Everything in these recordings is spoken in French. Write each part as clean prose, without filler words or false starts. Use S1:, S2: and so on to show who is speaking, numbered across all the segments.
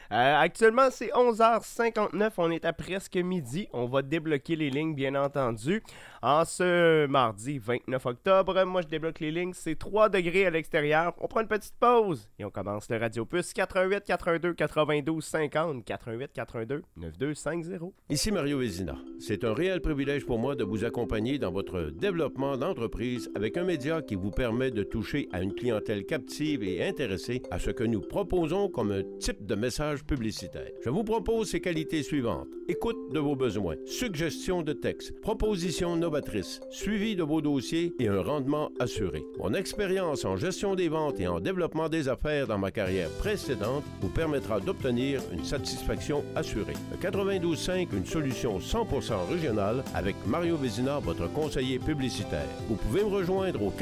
S1: Actuellement, c'est 11h59. On est à presque midi. On va débloquer les lignes, bien entendu. En ce mardi 29 octobre, moi, je débloque les lignes. C'est 3 degrés à l'extérieur. On prend une petite pause et on commence le Radio Puce 88 82 92 50 88 82 9250.
S2: Ici Mario Vézina. C'est un réel privilège pour moi de vous accompagner dans votre développement d'entreprise avec un média qui vous permet de toucher à une clientèle captive et intéressée à ce que nous proposons comme un type de message publicitaire. Je vous propose ces qualités suivantes. Écoute de vos besoins, suggestion de texte, propositions novatrices, suivi de vos dossiers et un rendement assuré. Mon expérience en gestion des ventes et en développement des affaires dans ma carrière précédente vous permettra d'obtenir une satisfaction assurée. Le 92.5, une solution 100% régionale avec Mario Vézina, votre conseiller publicitaire. Vous pouvez me rejoindre au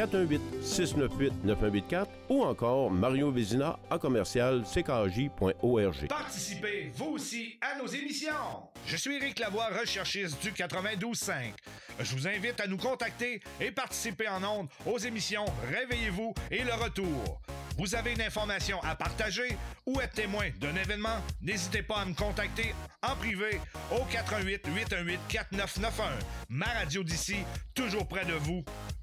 S2: 418-698-9184 ou encore Mario Vézina à commercial ckj.org.
S3: Participez, vous aussi, à nos émissions! Je suis Éric Lavoie, recherchiste du 92.5. Je vous invite à nous contacter et participer en ondes aux émissions Réveillez-vous et Le Retour. Vous avez une information à partager ou êtes témoin d'un événement? N'hésitez pas à me contacter en privé au 418 818 4991. Ma radio d'ici, toujours près de vous.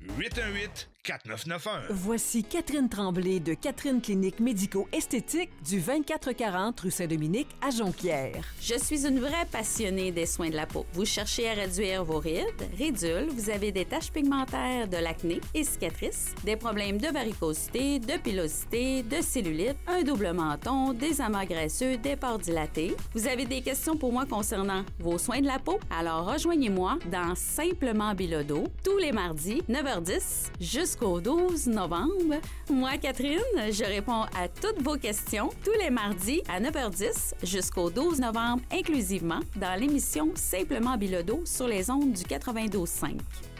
S3: 818 4991.
S4: Voici Catherine Tremblay de Catherine Clinique Médico-Esthétique du 2440 rue Saint-Dominique à Jonquière.
S5: Je suis une vraie passionnée des soins de la peau. Vous cherchez à réduire vos rides, ridules, vous avez des taches pigmentaires, de l'acné et cicatrices, des problèmes de varicosité, de pilosité, de cellulite, un double menton, des amas graisseux, des pores dilatés. Vous avez des questions pour moi concernant vos soins de la peau? Alors rejoignez-moi dans Simplement Bilodeau tous les mardis 9h10 jusqu'au 12 novembre. Moi, Catherine, je réponds à toutes vos questions tous les mardis à 9h10 jusqu'au 12 novembre inclusivement dans l'émission Simplement Bilodeau sur les ondes du 92.5.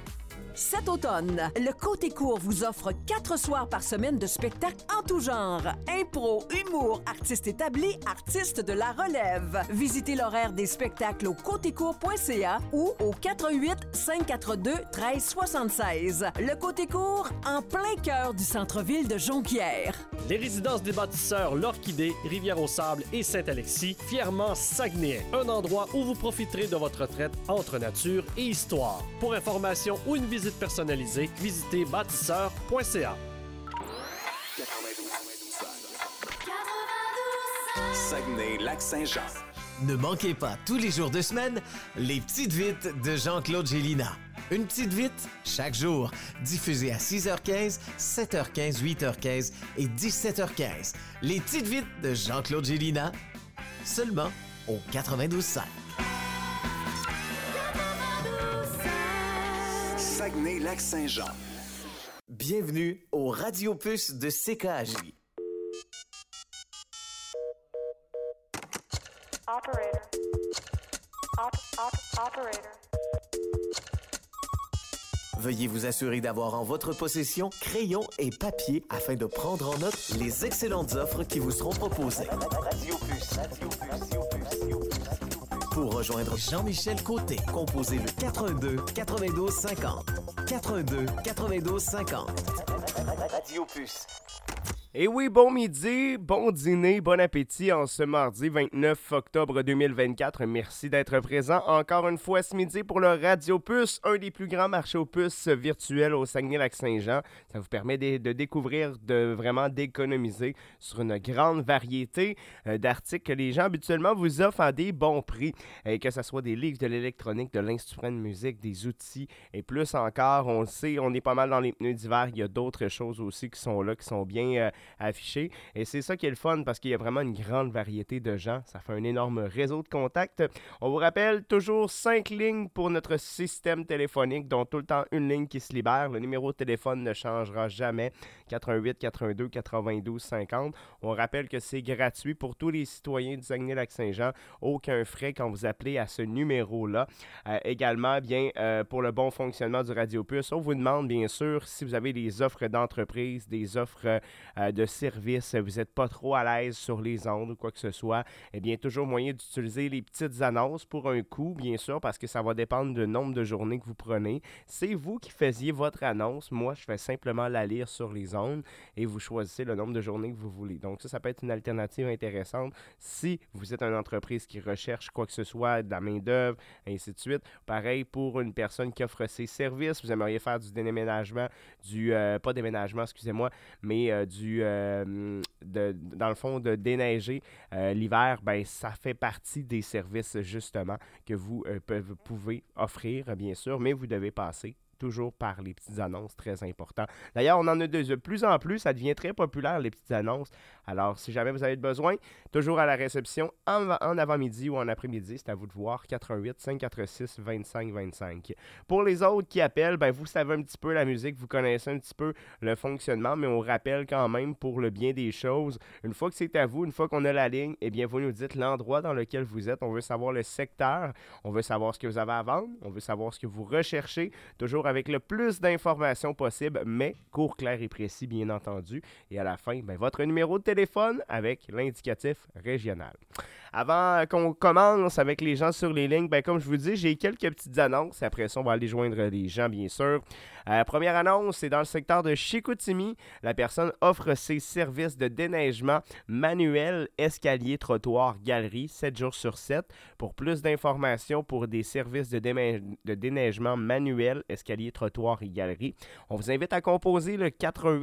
S4: Cet automne, le Côté Court vous offre 4 soirs par semaine de spectacles en tout genre. Impro, humour, artistes établis, artistes de la relève. Visitez l'horaire des spectacles au côtécourt.ca ou au 418-542-1376. Le Côté Court, en plein cœur du centre-ville de Jonquière.
S6: Les résidences des bâtisseurs L'Orchidée, Rivière-au-Sable et Saint-Alexis, fièrement saguenéens. Un endroit où vous profiterez de votre retraite entre nature et histoire. Pour information ou une visite personnalisée, visitez bâtisseur.ca.
S7: Saguenay-Lac-Saint-Jean.
S8: Ne manquez pas tous les jours de semaine les Petites Vites de Jean-Claude Gélina. Une petite vite chaque jour, diffusée à 6h15, 7h15, 8h15 et 17h15. Les Petites Vites de Jean-Claude Gélina, seulement au 92.5.
S7: Saguenay-Lac-Saint-Jean.
S8: Bienvenue au Radio Puce de CKJ.
S9: Operator. Operator.
S8: Veuillez vous assurer d'avoir en votre possession crayon et papier afin de prendre en note les excellentes offres qui vous seront proposées. Radio Puce. Pour rejoindre Jean-Michel Côté, composez le 82 92 50. 82 92 50. Radio Puce.
S1: Et oui, bon midi, bon dîner, bon appétit en ce mardi 29 octobre 2024. Merci d'être présent encore une fois ce midi pour le Radio Puce, un des plus grands marchés aux puces virtuels au Saguenay-Lac-Saint-Jean. Ça vous permet de découvrir, de vraiment d'économiser sur une grande variété d'articles que les gens habituellement vous offrent à des bons prix. Que ce soit des livres, de l'électronique, de l'instrument de musique, des outils et plus encore. On le sait, on est pas mal dans les pneus d'hiver. Il y a d'autres choses aussi qui sont là, qui sont bien affiché. Et c'est ça qui est le fun parce qu'il y a vraiment une grande variété de gens. Ça fait un énorme réseau de contacts. On vous rappelle toujours 5 lignes pour notre système téléphonique, dont tout le temps une ligne qui se libère. Le numéro de téléphone ne changera jamais. 88 82 92 50. On rappelle que c'est gratuit pour tous les citoyens du Saguenay-Lac-Saint-Jean. Aucun frais quand vous appelez à ce numéro-là. Également, bien, pour le bon fonctionnement du Radio Puce, on vous demande bien sûr si vous avez des offres d'entreprise, des offres de service, vous n'êtes pas trop à l'aise sur les ondes ou quoi que ce soit, eh bien, toujours moyen d'utiliser les petites annonces pour un coût, bien sûr, parce que ça va dépendre du nombre de journées que vous prenez. C'est vous qui faisiez votre annonce. Moi, je fais simplement la lire sur les ondes et vous choisissez le nombre de journées que vous voulez. Donc, ça peut être une alternative intéressante si vous êtes une entreprise qui recherche quoi que ce soit, de la main-d'œuvre, ainsi de suite. Pareil pour une personne qui offre ses services. Vous aimeriez faire du déménagement, pas déménagement, excusez-moi, mais dans le fond, de déneiger l'hiver, ben ça fait partie des services, justement, que vous pouvez offrir, bien sûr, mais vous devez passer toujours par les petites annonces, très important. D'ailleurs, on en a de plus en plus, ça devient très populaire, les petites annonces. Alors, si jamais vous avez besoin, toujours à la réception, en avant-midi ou en après-midi, c'est à vous de voir, 418-546-2525. Pour les autres qui appellent, ben, vous savez un petit peu la musique, vous connaissez un petit peu le fonctionnement, mais on rappelle quand même pour le bien des choses, une fois que c'est à vous, une fois qu'on a la ligne, eh bien, vous nous dites l'endroit dans lequel vous êtes, on veut savoir le secteur, on veut savoir ce que vous avez à vendre, on veut savoir ce que vous recherchez, toujours avec le plus d'informations possible, mais court, clair et précis, bien entendu. Et à la fin, ben, votre numéro de téléphone avec l'indicatif régional. Avant qu'on commence avec les gens sur les lignes, ben, comme je vous dis, j'ai quelques petites annonces. Après ça, on va aller joindre les gens, bien sûr. Première annonce, c'est dans le secteur de Chicoutimi. La personne offre ses services de déneigement manuel, escalier, trottoir, galerie, 7 jours sur 7. Pour plus d'informations pour des services de déneigement manuel, escalier, trottoir et galerie, on vous invite à composer le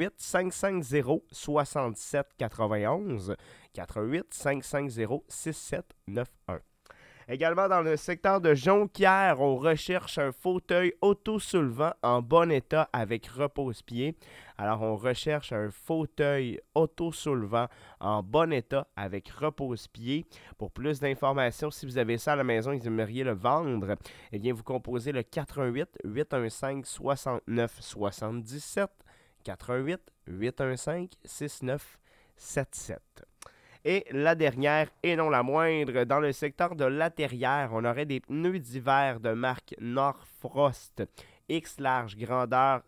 S1: 418-550-6791. 418-550-6791. Également, dans le secteur de Jonquière, on recherche un fauteuil autosoulevant en bon état avec repose-pied. Alors, on recherche un fauteuil autosoulevant en bon état avec repose-pied. Pour plus d'informations, si vous avez ça à la maison et que vous aimeriez le vendre, eh bien, vous composez le 418-815-6977. 418-815-6977. Et la dernière, et non la moindre, dans le secteur de La Terrière, on aurait des pneus d'hiver de marque Norfrost X large, grandeur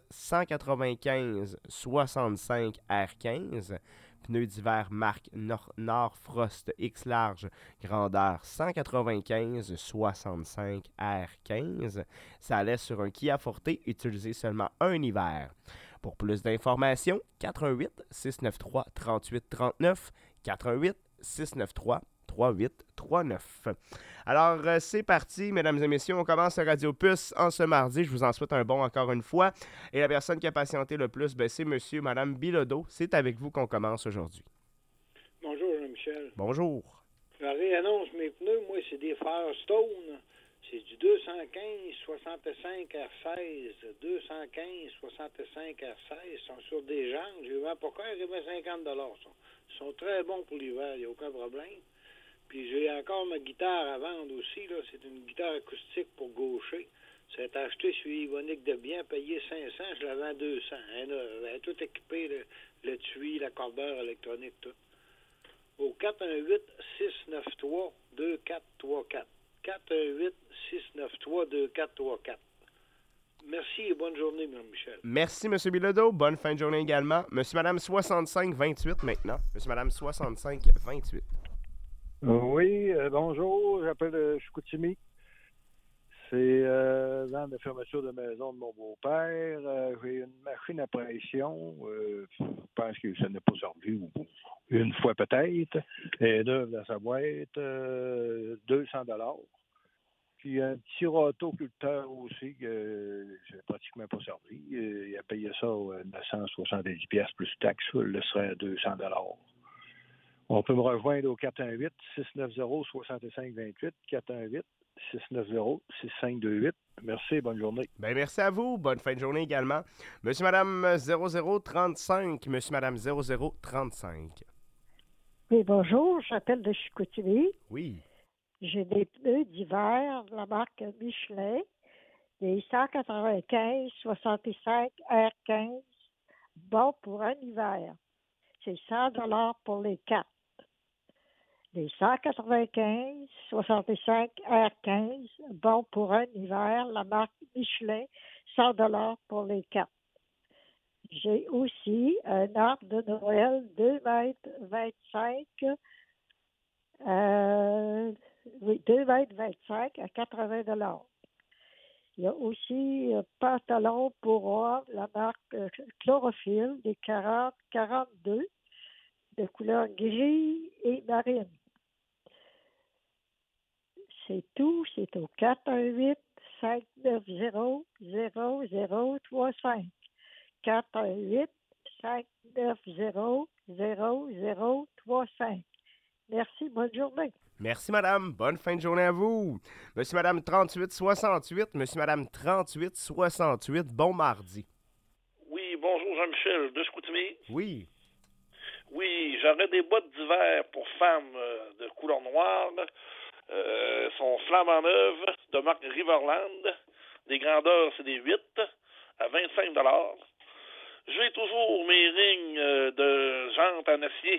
S1: 195-65 R15. Pneus d'hiver marque Norfrost X large, grandeur 195-65 R15. Ça laisse sur un Kia Forte utilisé seulement un hiver. Pour plus d'informations, 418-693-3839, 418-693-3839. Alors, c'est parti, mesdames et messieurs. On commence à Radio Puce en ce mardi. Je vous en souhaite un bon encore une fois. Et la personne qui a patienté le plus, ben, c'est monsieur, madame Bilodeau. C'est avec vous qu'on commence aujourd'hui.
S9: Bonjour, Jean-Michel.
S1: Bonjour.
S9: Je réannonce mes pneus. Moi, c'est des Firestone. C'est du 215-65 R16. 215-65 R16. Ils sont sur des jambes. J'ai eu un pourquoi ils remettent 50 $. Ils sont très bons pour l'hiver. Il n'y a aucun problème. Puis j'ai encore ma guitare à vendre aussi. Là. C'est une guitare acoustique pour gaucher. C'est acheté sur Yvonique de Bien, payé 500. Je la vends à 200. Elle est tout équipée. Le tuyau, la cordeur électronique, tout. Au 418-693-2434. 418-693-2434. Merci et bonne journée, M. Michel.
S1: Merci, M. Bilodeau. Bonne fin de journée également. Monsieur, Madame 65-28 maintenant. Monsieur, Madame 65-28.
S10: Oui, bonjour. J'appelle Chicoutimi. C'est dans la fermeture de maison de mon beau-père. J'ai une machine à pression. Je pense que ça n'a pas servi une fois peut-être. Elle est neuve dans sa boîte. 200 $. Puis un petit rotoculteur aussi que j'ai pratiquement pas servi. Il a payé ça 970 pièces plus taxes. Le serait à 200 $. On peut me rejoindre au 418-690-6528. 418-690-6528. Merci et bonne journée.
S1: Bien, merci à vous. Bonne fin de journée également. Monsieur, Madame 0035. Monsieur, Madame 0035.
S11: Oui, bonjour. J'appelle de Chicoutimi.
S1: Oui.
S11: J'ai des pneus d'hiver de la marque Michelin. Des 195-65 R15. Bon pour un hiver. C'est 100 $ pour les 4. Les 195-65 R15, bon pour un hiver, la marque Michelin, 100 $ pour les 4. J'ai aussi un arbre de Noël 2,25 m. 2,25 m à 80 $. Il y a aussi un pantalon pour hommes, la marque Chlorophylle, des 40-42, de couleur gris et marine. C'est tout, c'est au 418-590-0035. 418-590-0035. Merci, bonne journée.
S1: Merci, madame. Bonne fin de journée à vous. Monsieur, madame 3868. Monsieur, madame 3868. Bon mardi.
S12: Oui, bonjour Jean-Michel, de Chicoutimi.
S1: Oui.
S12: Oui, j'aurais des bottes d'hiver pour femmes de couleur noire. Sont flambant neuves, de marque Riverland. Les grandeurs, c'est des 8 à 25 $. J'ai toujours mes rings de jantes en acier.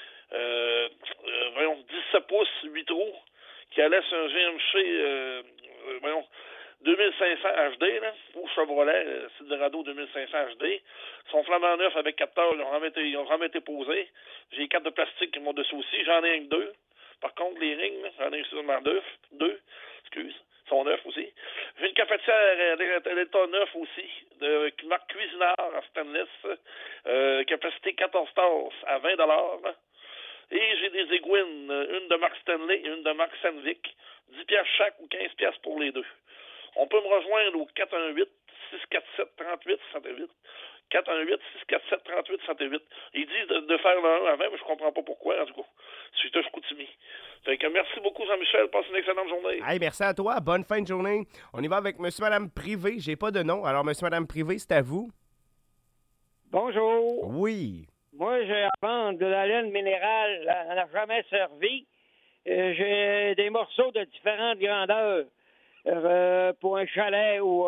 S12: 17 pouces, 8 trous, qui allaient sur un GMC 2500 HD, là, ou Chevrolet Silverado 2500 HD. Ils sont flambant neufs avec capteur, ils ont vraiment été posés. J'ai les cartes de plastique qui m'ont dessus aussi, j'en ai un que 2. Par contre, les rings, là, j'en ai seulement deux, excuse, sont neufs aussi. J'ai une cafetière d'état neuf aussi, de marque Cuisinart en stainless, capacité 14 tasses à 20 $. Et j'ai des aiguines, une de marque Stanley et une de marque Sandvik. 10 piastres chaque ou 15 piastres pour les deux. On peut me rejoindre au 418-647-3868. 418-647-3868. Ils disent de faire le 1 avant, mais je comprends pas pourquoi, en tout cas. Je suis Chicoutimi. Fait que merci beaucoup, Jean-Michel. Passe une excellente journée.
S1: Hey, merci à toi. Bonne fin de journée. On y va avec monsieur, madame Privé. J'ai pas de nom. Alors, monsieur, madame Privé, c'est à vous.
S13: Bonjour.
S1: Oui.
S13: Moi, j'ai à vendre de la laine minérale. Elle n'a jamais servi. J'ai des morceaux de différentes grandeurs pour un chalet ou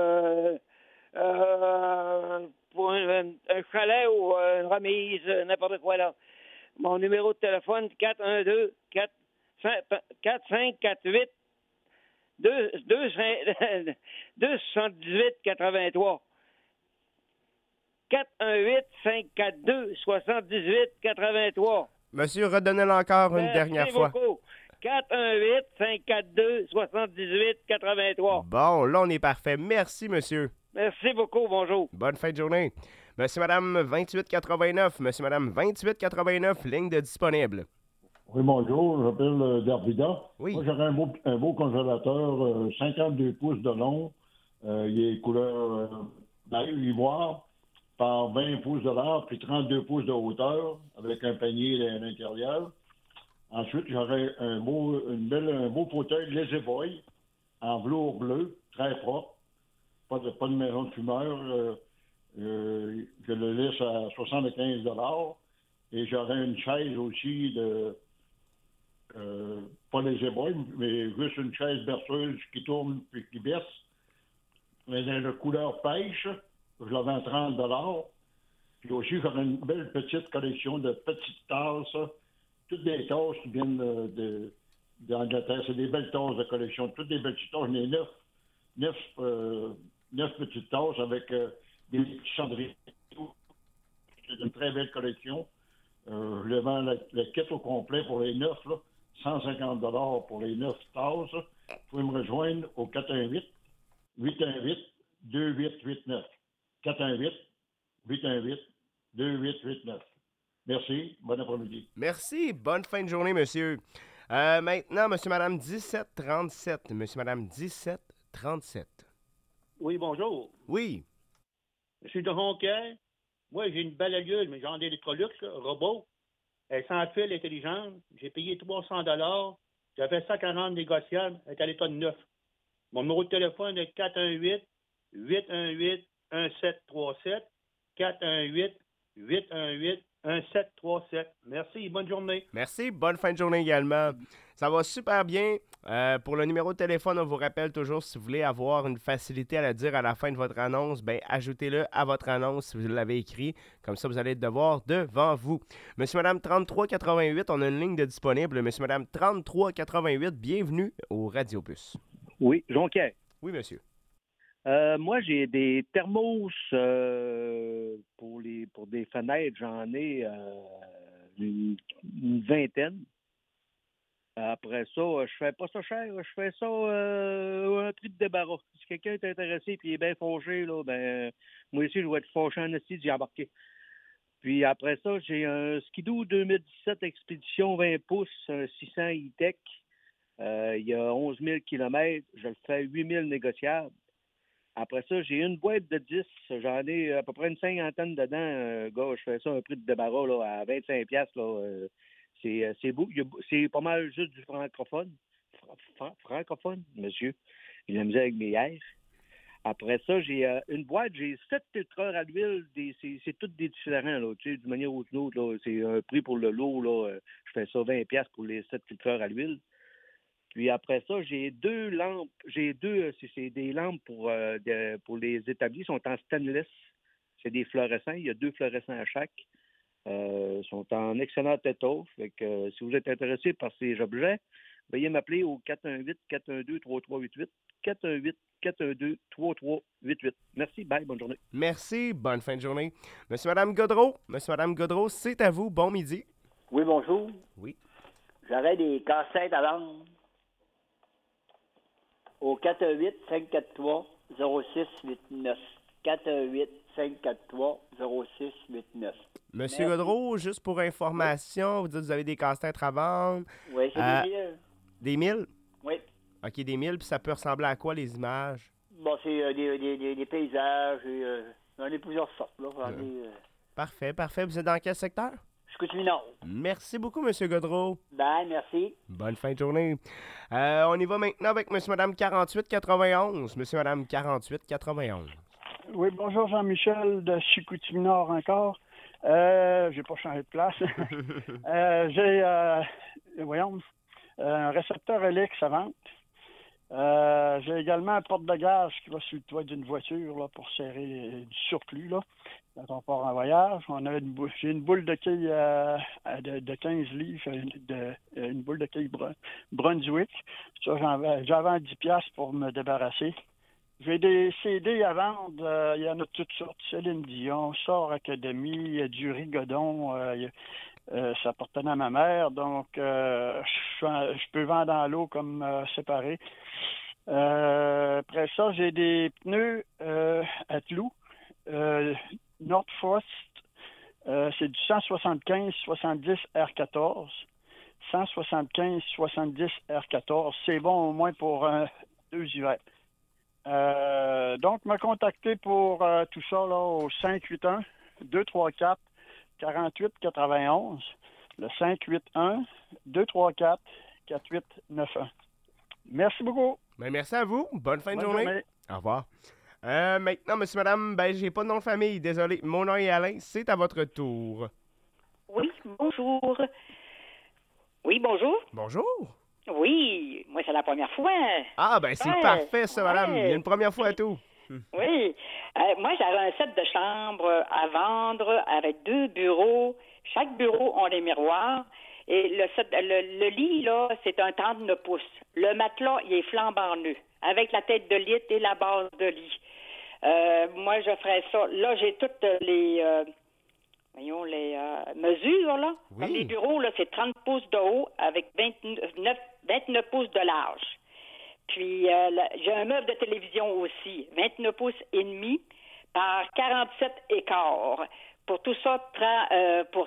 S13: pour un chalet ou une remise, n'importe quoi là. Mon numéro de téléphone, 412-4548 278-83. 418-542-78-83.
S1: Monsieur, redonnez-le encore une dernière fois.
S13: Beaucoup. 418-542-78-83.
S1: Bon, là, on est parfait. Merci, monsieur.
S13: Merci beaucoup. Bonjour.
S1: Bonne fin de journée. Monsieur, madame 2889. Monsieur, madame 2889, ligne de disponible.
S14: Oui, bonjour. Je m'appelle Darvida.
S1: Oui.
S14: Moi, j'aurais un beau congélateur, 52 pouces de long. Il est couleur ivoire, par 20 pouces de large, puis 32 pouces de hauteur, avec un panier à l'intérieur. Ensuite, j'aurais un beau fauteuil Lazy Boy, en velours bleu, très propre. Pas de maison de fumeur. Je le laisse à 75 $. Et j'aurais une chaise aussi de... pas Lazy Boy, mais juste une chaise berceuse qui tourne puis qui baisse. Mais dans la couleur pêche, je la vends 30 $. Puis aussi, j'aurais une belle petite collection de petites tasses. Toutes des tasses qui viennent d'Angleterre. C'est des belles tasses de collection. Toutes des belles petites tasses. J'en ai 9 petites tasses avec des petits cendriers. C'est une très belle collection. Je le vends le kit au complet pour les 9, là, 150 $ pour les 9 tasses. Vous pouvez me rejoindre au 418-818-2889. 418-818-2889. Merci. Bon après-midi.
S1: Merci. Bonne fin de journée, monsieur. Maintenant, monsieur, madame 1737. Monsieur, madame 1737.
S15: Oui, bonjour.
S1: Oui.
S15: Monsieur de Ronquet. Moi, j'ai une balayeuse, mais j'en ai Electrolux, robot. Elle est sans fil intelligente. J'ai payé 300 $. J'avais 140 négociables. Elle est à l'état de 9. Mon numéro de téléphone est 418-818-1737. 418-818-1737. Merci, bonne journée.
S1: Merci, bonne fin de journée également. Ça va super bien. Pour le numéro de téléphone, on vous rappelle toujours, si vous voulez avoir une facilité à le dire à la fin de votre annonce, bien, ajoutez-le à votre annonce si vous l'avez écrit. Comme ça, vous allez être devoir devant vous. Monsieur, madame 3388, on a une ligne de disponible. Monsieur, madame 3388, bienvenue au Radiobus.
S16: Oui, Jonquière.
S1: Oui, monsieur.
S16: Moi, j'ai des thermos pour des fenêtres. J'en ai une vingtaine. Après ça, je fais pas ça cher. Je fais ça un prix de débarras. Si quelqu'un est intéressé et il est bien fâché, là, ben moi aussi, je vais être fâché en esti d'y embarquer. Puis après ça, j'ai un Skidoo 2017 Expédition 20 pouces, un 600 E-Tech. Il y a 11 000 km. Je le fais 8 000 négociables. Après ça, j'ai une boîte de 10. J'en ai à peu près une cinquantaine dedans. Gars, je fais ça un prix de débarras là, à 25$. Là, c'est beau. C'est pas mal juste du francophone. Francophone, monsieur. Il a mis avec mes airs. Après ça, j'ai une boîte, j'ai 7 filtreurs à l'huile. C'est tous des différents, là, tu sais, d'une manière ou d'une autre. Là, c'est un prix pour le lot. Là, je fais ça 20$ pour les 7 filtreurs à l'huile. Puis après ça, j'ai 2 lampes. C'est des lampes pour les établis. Ils sont en stainless. C'est des fluorescents. Il y a 2 fluorescents à chaque. Ils sont en excellent état. Fait que si vous êtes intéressé par ces objets, veuillez m'appeler au 418-412-3388. 418-412-3388. Merci, bye, bonne journée.
S1: Merci, bonne fin de journée. Monsieur, Madame Gaudreau, c'est à vous, bon midi.
S17: Oui, bonjour.
S1: Oui.
S17: J'aurais des cassettes à vendre au 418-543-0689. 418-543-0689.
S1: Monsieur Gaudreau, juste pour information, vous dites que vous avez des casse-têtes à vendre.
S17: Oui, c'est des 1000.
S1: Des 1000?
S17: Oui.
S1: OK, des 1000, puis ça peut ressembler à quoi, les images?
S17: Bon, c'est des paysages, j'en ai plusieurs sortes. Là.
S1: Parfait. Vous êtes dans quel secteur?
S17: Chicoutimi-Nord.
S1: Merci beaucoup, Monsieur Gaudreau.
S17: Bye, merci.
S1: Bonne fin de journée. On y va maintenant avec Monsieur Madame 4891. Monsieur Madame 4891.
S18: Oui, bonjour Jean-Michel de Chicoutimi-Nord encore. J'ai pas changé de place. J'ai un récepteur Helix à vendre. J'ai également un porte de gaz qui va sur le toit d'une voiture là, pour serrer du surplus là, quand on part en voyage. J'ai une boule de quille de 15 livres, une boule de quille Brunswick. Ça, j'en vends 10$ pour me débarrasser. J'ai des CD à vendre, il y en a toutes sortes. Céline Dion, Sort Academy, du Rigodon, ça appartenait à ma mère, donc je peux vendre en lot comme séparé. Après ça, j'ai des pneus Atlou, Nordfrost, c'est du 175-70 R14. 175-70 R14, c'est bon au moins pour 2 hivers. Donc, me contacter pour tout ça là, au 581-234-4891. Le 581-234-4891. Merci beaucoup.
S1: Ben, merci à vous. Bonne fin de journée. Au revoir. Maintenant, monsieur, madame, j'ai pas de nom de famille. Désolé. Mon nom est Alain. C'est à votre tour.
S19: Oui, bonjour. Oui, bonjour.
S1: Bonjour.
S19: Oui, moi, c'est la première fois.
S1: Ah, ben, c'est parfait, ça, madame. Il y a une première fois à tout.
S19: Oui. Moi, j'avais un set de chambre à vendre avec 2 bureaux. Chaque bureau a des miroirs. Et le lit, là, c'est un 39 pouces. Le matelas, il est flambant neuf, avec la tête de lit et la base de lit. Moi, je ferais ça. Là, j'ai toutes les mesures, là. Oui. Comme les bureaux, là, c'est 30 pouces de haut avec 29 pouces de large. Puis, j'ai un meuble de télévision aussi, 29 pouces et demi par 47 écarts. Pour tout ça, pour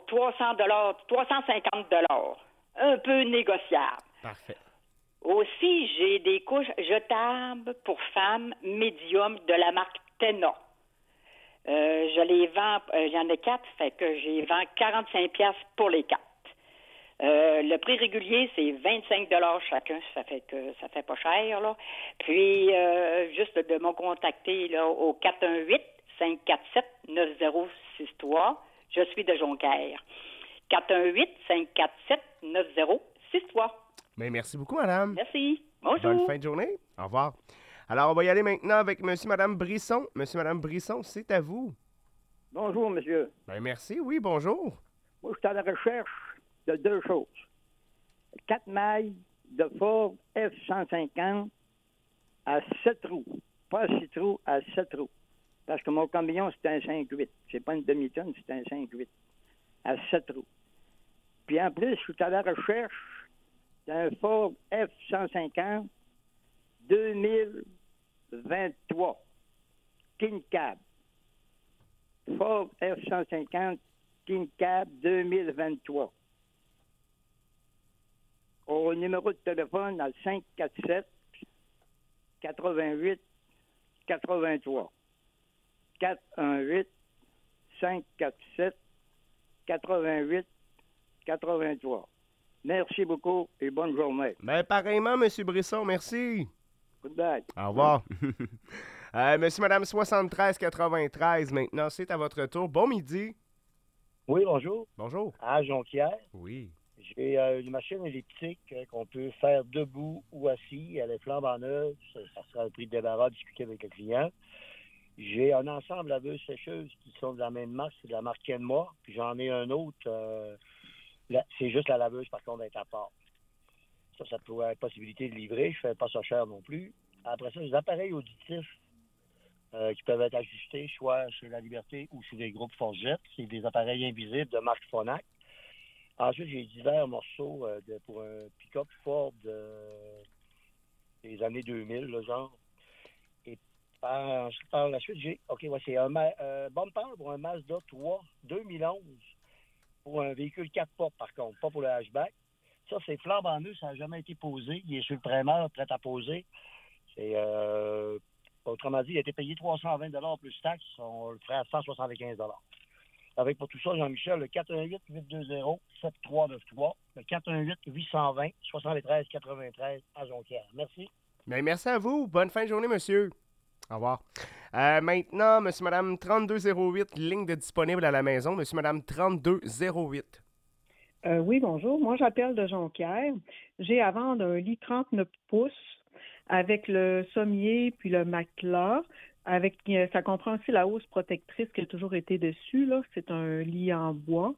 S19: $350. Un peu négociable.
S1: Parfait.
S19: Aussi, j'ai des couches jetables pour femmes médium de la marque Tena. Je les vends, j'en ai 4, fait que j'ai vends 45$ pour les 4. Le prix régulier, c'est 25$ chacun, ça fait pas cher, là. Puis, juste de me contacter là, au 418-547-9063. Je suis de Jonquière. 418-547-9063.
S1: Mais merci beaucoup, madame.
S19: Merci. Bonjour.
S1: Bonne fin de journée. Au revoir. Alors, on va y aller maintenant avec monsieur, madame Brisson. Monsieur, madame Brisson, c'est à vous.
S20: Bonjour, monsieur.
S1: Ben, merci, oui, bonjour.
S20: Moi, je suis à la recherche de 2 choses. 4 mailles de Ford F-150 à 7 roues. pas 6 trous, à 7 trous. Parce que mon camion, c'est un 5-8. C'est pas une demi-tonne, c'est un 5-8. À 7 trous. Puis en plus, je suis à la recherche d'un Ford F-150 2023. King Cab. Ford F-150 King Cab 2023. Au numéro de téléphone à 547 88 83. 418 547 88 83. Merci beaucoup et bonne journée.
S1: Ben, pareillement, M. Brisson, merci.
S20: Good night.
S1: Au revoir. Monsieur, madame, 7393, maintenant, c'est à votre tour. Bon midi.
S21: Oui, bonjour.
S1: Bonjour.
S21: À Jonquière.
S1: Oui.
S21: J'ai une machine électrique qu'on peut faire debout ou assis. Elle est flambant neuve. Ça sera un prix de débarras à discuter avec le client. J'ai un ensemble laveuse-sécheuse qui sont de la même marque. C'est de la marque Kenmore. Puis j'en ai un autre. C'est juste la laveuse, par contre, est à part. Ça pourrait être possibilité de livrer. Je ne fais pas ça cher non plus. Après ça, les appareils auditifs qui peuvent être ajustés, soit chez La Liberté ou chez des groupes Forget. C'est des appareils invisibles de marque Phonak. Ensuite, j'ai divers morceaux pour un pick-up Ford des années 2000, le genre. Et par la suite, c'est un bumper pour un Mazda 3 2011 pour un véhicule 4 portes, par contre, pas pour le hatchback. Ça, c'est flambant neuf, ça n'a jamais été posé. Il est sur le primeur, prêt à poser. C'est, autrement dit, il a été payé 320 $ plus taxes. On le ferait à 175 $. Avec pour tout ça, Jean-Michel, le 418-820-7393, le 418-820-7393 à Jonquière. Merci.
S1: Bien, merci à vous. Bonne fin de journée, monsieur. Au revoir. Maintenant, monsieur, madame, 3208, ligne de disponible à la maison. Monsieur, madame, 3208.
S22: Oui, bonjour. Moi, j'appelle de Jonquière. J'ai à vendre un lit 39 pouces avec le sommier puis le matelas. Ça comprend aussi la housse protectrice qui a toujours été dessus. Là. C'est un lit en bois.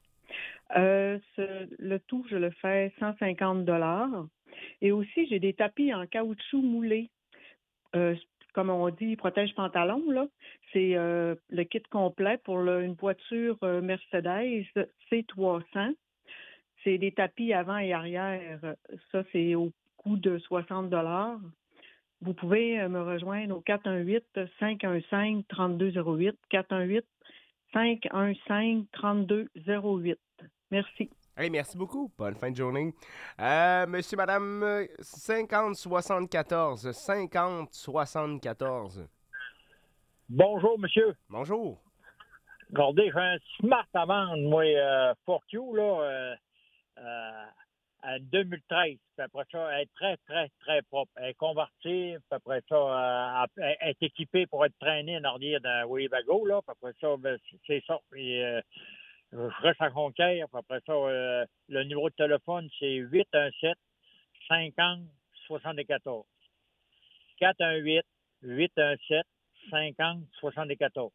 S22: Le tout, je le fais 150 $. Et aussi, j'ai des tapis en caoutchouc moulé. Comme on dit, protège-pantalon, là. C'est le kit complet pour une voiture Mercedes C300. C'est des tapis avant et arrière. Ça, c'est au coût de 60 $. Vous pouvez me rejoindre au 418-515-3208. 418-515-3208. Merci.
S1: Hey, merci beaucoup. Bonne fin de journée. Monsieur, madame, 5074. 5074.
S23: Bonjour, monsieur.
S1: Bonjour.
S23: Regardez, j'ai un Smart à vendre, moi, for you, là, à 2013. Puis après ça, elle est très, très, très propre. Elle est convertible. Puis après ça, elle est équipée pour être traînée en arrière d'un Winnebago, là. Puis après ça, ben, c'est ça. Puis, je reste à Jonquière. Puis après ça, le numéro de téléphone, c'est 817-50-74. 418-817-50-74.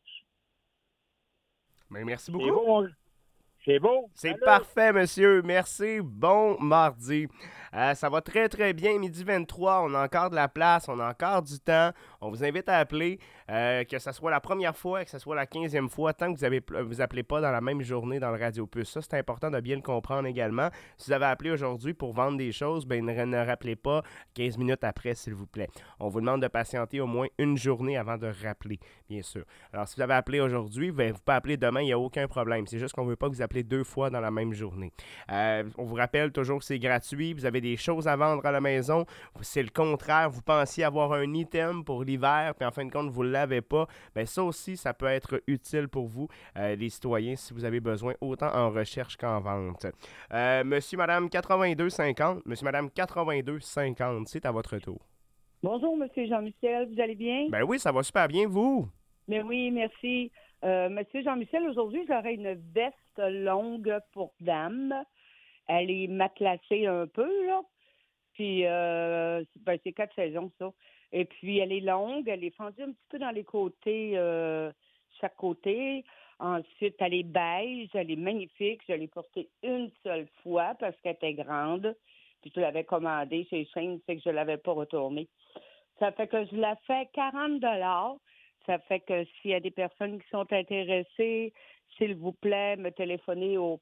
S1: Mais merci beaucoup.
S23: C'est beau, c'est beau.
S1: C'est parfait, monsieur. Merci. Bon mardi. Ça va très, très bien. Midi 23, on a encore de la place, on a encore du temps. On vous invite à appeler, que ce soit la première fois, que ce soit la 15e fois, tant que vous appelez pas dans la même journée dans le Radio Puce. Ça, c'est important de bien le comprendre également. Si vous avez appelé aujourd'hui pour vendre des choses, ben ne rappelez pas 15 minutes après, s'il vous plaît. On vous demande de patienter au moins une journée avant de rappeler, bien sûr. Alors, si vous avez appelé aujourd'hui, ben, vous pouvez appeler demain, il n'y a aucun problème. C'est juste qu'on ne veut pas que vous appelez 2 fois dans la même journée. On vous rappelle toujours que c'est gratuit. Vous avez des choses à vendre à la maison. C'est le contraire. Vous pensiez avoir un item pour l'hiver, puis en fin de compte, vous ne l'avez pas. Bien, ça aussi, ça peut être utile pour vous, les citoyens, si vous avez besoin, autant en recherche qu'en vente. Monsieur, madame, 8250. Monsieur, madame, 8250. C'est à votre tour.
S24: Bonjour, monsieur Jean-Michel. Vous allez bien?
S1: Ben oui, ça va super bien, vous?
S24: Mais oui, merci. Monsieur Jean-Michel, aujourd'hui, j'aurais une veste longue pour dame. Elle est matelassée un peu, là. Puis, c'est 4 saisons, ça. Et puis, elle est longue. Elle est fendue un petit peu dans les côtés, chaque côté. Ensuite, elle est beige. Elle est magnifique. Je l'ai portée une seule fois parce qu'elle était grande. Puis, je l'avais commandée chez Shane, c'est que je ne l'avais pas retournée. Ça fait que je la fais 40 $. Ça fait que s'il y a des personnes qui sont intéressées, s'il vous plaît, me téléphonez au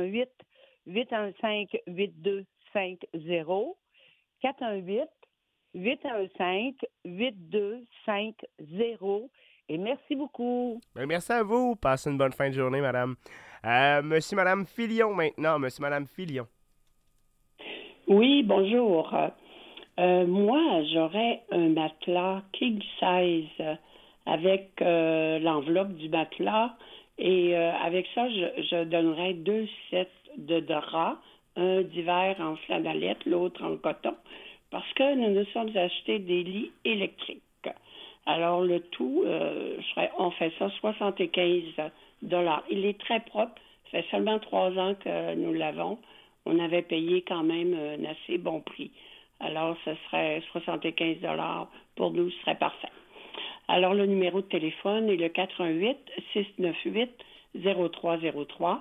S24: 418-815-8250. 418-815-8250. Et merci beaucoup.
S1: Ben, merci à vous. Passez une bonne fin de journée, madame. Monsieur, madame Filion maintenant. Monsieur, madame Filion.
S2: Oui, bonjour. Moi, j'aurais un matelas king size avec l'enveloppe du matelas et avec ça, je donnerais 2 sets de draps, un d'hiver en flanellette, l'autre en coton, parce que nous nous sommes achetés des lits électriques. Alors, le tout, on fait ça 75 $. Il est très propre. Ça fait seulement 3 ans que nous l'avons. On avait payé quand même un assez bon prix. Alors, ce serait 75 $ pour nous, ce serait parfait. Alors, le numéro de téléphone est le 418-698-0303.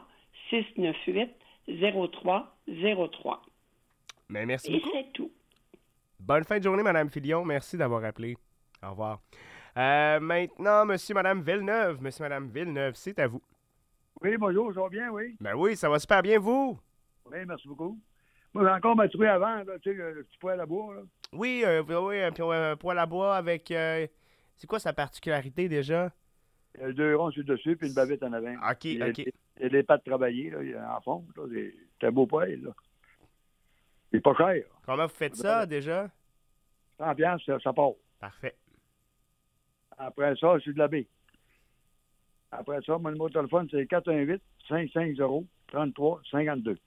S2: 698-0303.
S1: Ben, merci
S2: Et
S1: beaucoup.
S2: c'est tout.
S1: Bonne fin de journée, madame Filion. Merci d'avoir appelé. Au revoir. Maintenant, monsieur, madame Villeneuve. Monsieur, madame Villeneuve, c'est à vous.
S10: Oui, bonjour, ça va bien, oui?
S1: Ben oui, ça va super bien, vous?
S10: Oui, merci beaucoup. Moi, j'ai encore ma trouée avant, là, tu sais, le petit poêle à bois, là.
S1: Oui, puis un poêle à bois avec... c'est quoi sa particularité, déjà?
S10: Il y a 2 ronds sur le dessus, puis une bavette en avant.
S1: OK.
S10: Il y a des pattes travaillées, là, en fond, là. C'est un beau poêle, là. C'est pas cher.
S1: Comment vous faites ça, déjà?
S10: 100 $, ça part.
S1: Parfait.
S10: Après ça, c'est de la baie. Après ça, mon numéro de téléphone, c'est 418-550-3352.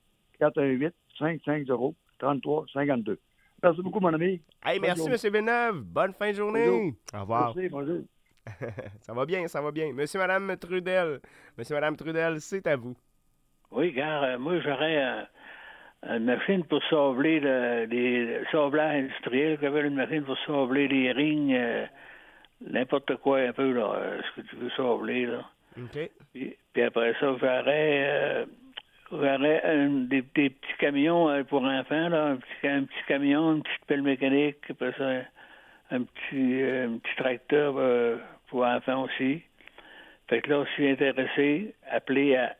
S10: 418-550-3352. Merci beaucoup, mon ami.
S1: Hey, merci, M. Villeneuve. Bonne fin de journée.
S10: Bonjour.
S1: Au revoir.
S10: Merci, bonjour.
S1: Ça va bien, ça va bien. Monsieur, madame Trudel. Monsieur, madame Trudel, c'est à vous.
S23: Oui, car moi, j'aurais une machine pour sabler les sablages industriels. J'avais une machine pour sabler les rings, n'importe quoi un peu, là, ce que tu veux sabler, là.
S1: OK.
S23: Puis après ça, j'aurais des petits camions pour enfants, là, un petit camion, une petite pelle mécanique, après ça, un petit tracteur pour enfants aussi. Fait que là, si intéressé, appelez à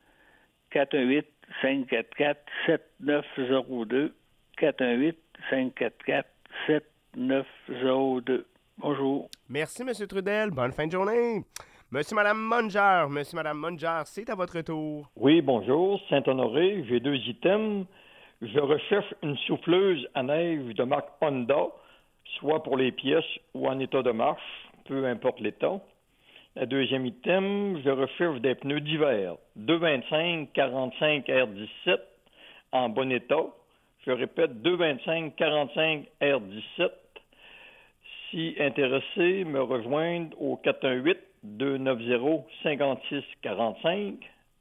S23: 418-544-7902. 418-544-7902. Bonjour.
S1: Merci, M. Trudel. Bonne fin de journée. Monsieur, madame Munger. Monsieur, madame Munger, c'est à votre tour.
S3: Oui, bonjour. Saint-Honoré, j'ai 2 items. Je recherche une souffleuse à neige de marque Honda, soit pour les pièces ou en état de marche, peu importe l'état. La deuxième item, je recherche des pneus d'hiver, 225-45 R17 en bon état. Je répète, 225-45 R17. Si intéressé, me rejoindre au 418-290-5645.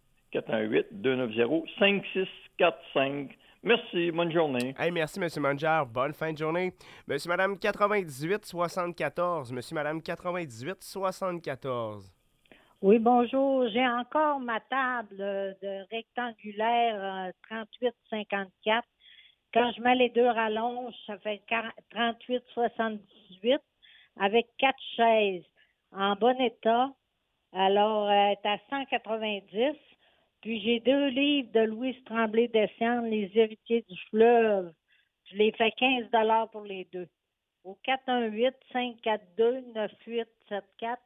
S3: 418-290-5645. Merci, bonne journée.
S1: Hey, merci, M. Munger. Bonne fin de journée. Monsieur, madame 98-74. Monsieur, madame 98-74.
S4: Oui, bonjour. J'ai encore ma table de rectangulaire 38-54. Quand je mets les 2 rallonges, ça fait 38-78 avec 4 chaises en bon état. Alors, elle est à 190. Puis j'ai 2 livres de Louise Tremblay Descendre, Les héritiers du fleuve. Je les fais 15 $ pour les 2. Au 418-542-9874.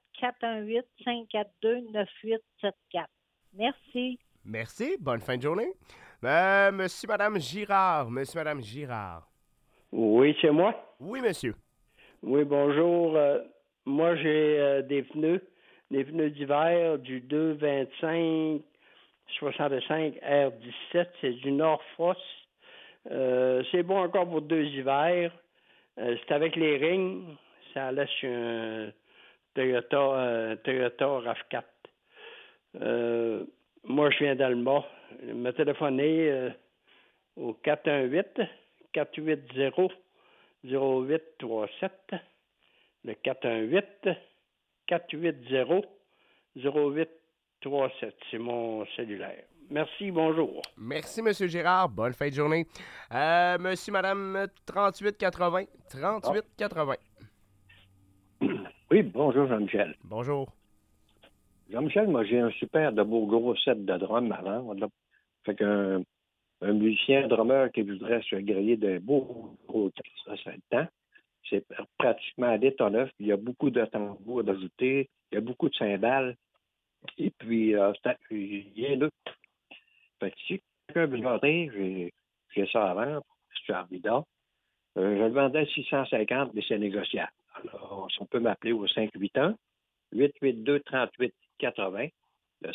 S4: 418-542-9874. Merci.
S1: Merci. Bonne fin de journée. Monsieur, madame Girard. Monsieur, madame Girard.
S5: Oui, c'est moi.
S1: Oui, monsieur.
S5: Oui, bonjour. Moi, j'ai des pneus d'hiver du 225 65 R17, c'est du Norfoss. C'est bon encore pour 2 hivers. C'est avec les rings. Ça allait sur un Toyota RAV4. Moi, je viens d'Alma. Me téléphoner au 418-480-0837. Le 418-480-0837. C'est mon cellulaire. Merci, bonjour.
S1: Merci, M. Girard. Bonne fin de journée. Monsieur, madame 3880. 3880.
S21: Oui, bonjour Jean-Michel.
S1: Bonjour.
S21: Jean-Michel, moi j'ai un super de beau gros set de drum à vendre. Là. Fait qu'un musicien drummer qui voudrait se griller d'un beau gros ça c'est le temps. C'est pratiquement à l'état neuf. Il y a beaucoup de tambours d'ajouter. Il y a beaucoup de cymbales. Et puis, il y a deux. Fait que si quelqu'un veut le vendre, j'ai ça à vendre. C'est Arvida. Je le vendais à 650, mais c'est négociable. Alors, on peut m'appeler au 581-882-3880. Le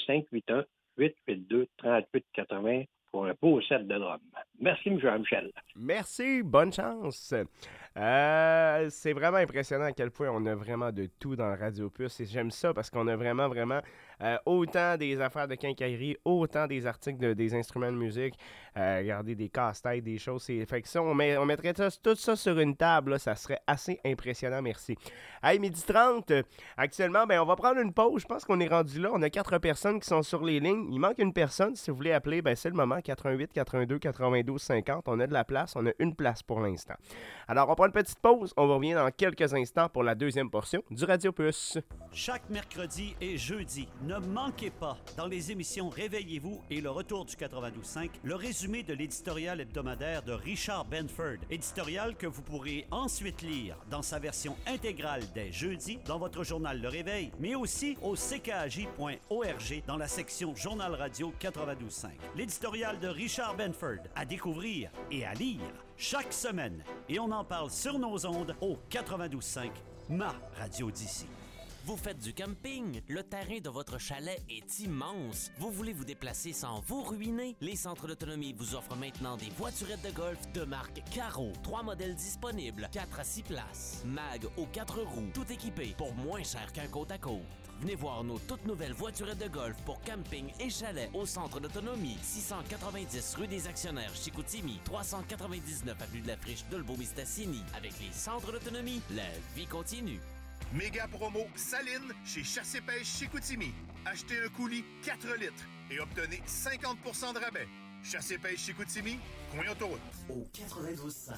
S21: 581-882-3880 pour un beau set de drum. Merci, M. Jean-Michel.
S1: Merci, bonne chance. C'est vraiment impressionnant à quel point on a vraiment de tout dans le Radio Puce. Et j'aime ça parce qu'on a vraiment autant des affaires de quincaillerie, autant des articles des instruments de musique, regardez des casse-têtes, des choses. Fait que ça, on mettrait tout ça sur une table, là, ça serait assez impressionnant, merci. Hey, 12h30, actuellement, on va prendre une pause. Je pense qu'on est rendu là. On a 4 personnes qui sont sur les lignes. Il manque une personne. Si vous voulez appeler, c'est le moment. 88 82 92 50. On a de la place. On a une place pour l'instant. Alors, on prend une petite pause. On revient dans quelques instants pour la deuxième portion du Radio Puce.
S6: Chaque mercredi et jeudi, ne manquez pas, dans les émissions Réveillez-vous et le retour du 92.5, le résumé de l'éditorial hebdomadaire de Richard Benford. Éditorial que vous pourrez ensuite lire dans sa version intégrale dès jeudi dans votre journal Le Réveil, mais aussi au ckaj.org dans la section Journal Radio 92.5. L'éditorial de Richard Benford à découvrir et à lire chaque semaine. Et on en parle sur nos ondes au 92.5, ma radio d'ici.
S7: Vous faites du camping? Le terrain de votre chalet est immense. Vous voulez vous déplacer sans vous ruiner? Les centres d'autonomie vous offrent maintenant des voiturettes de golf de marque Caro. 3 modèles disponibles, 4 à 6 places. Mag aux 4 roues, tout équipé pour moins cher qu'un côte à côte. Venez voir nos toutes nouvelles voiturettes de golf pour camping et chalet au centre d'autonomie. 690 rue des Actionnaires, Chicoutimi. 399 avenue de la Friche, Dolbeau-Mistassini. Avec les centres d'autonomie, la vie continue.
S8: Méga promo Saline chez Chassé-Pêche Chicoutimi. Achetez un coulis 4 litres et obtenez 50% de rabais. Chassé-Pêche Chicoutimi, coin autoroute.
S9: Au 92.5.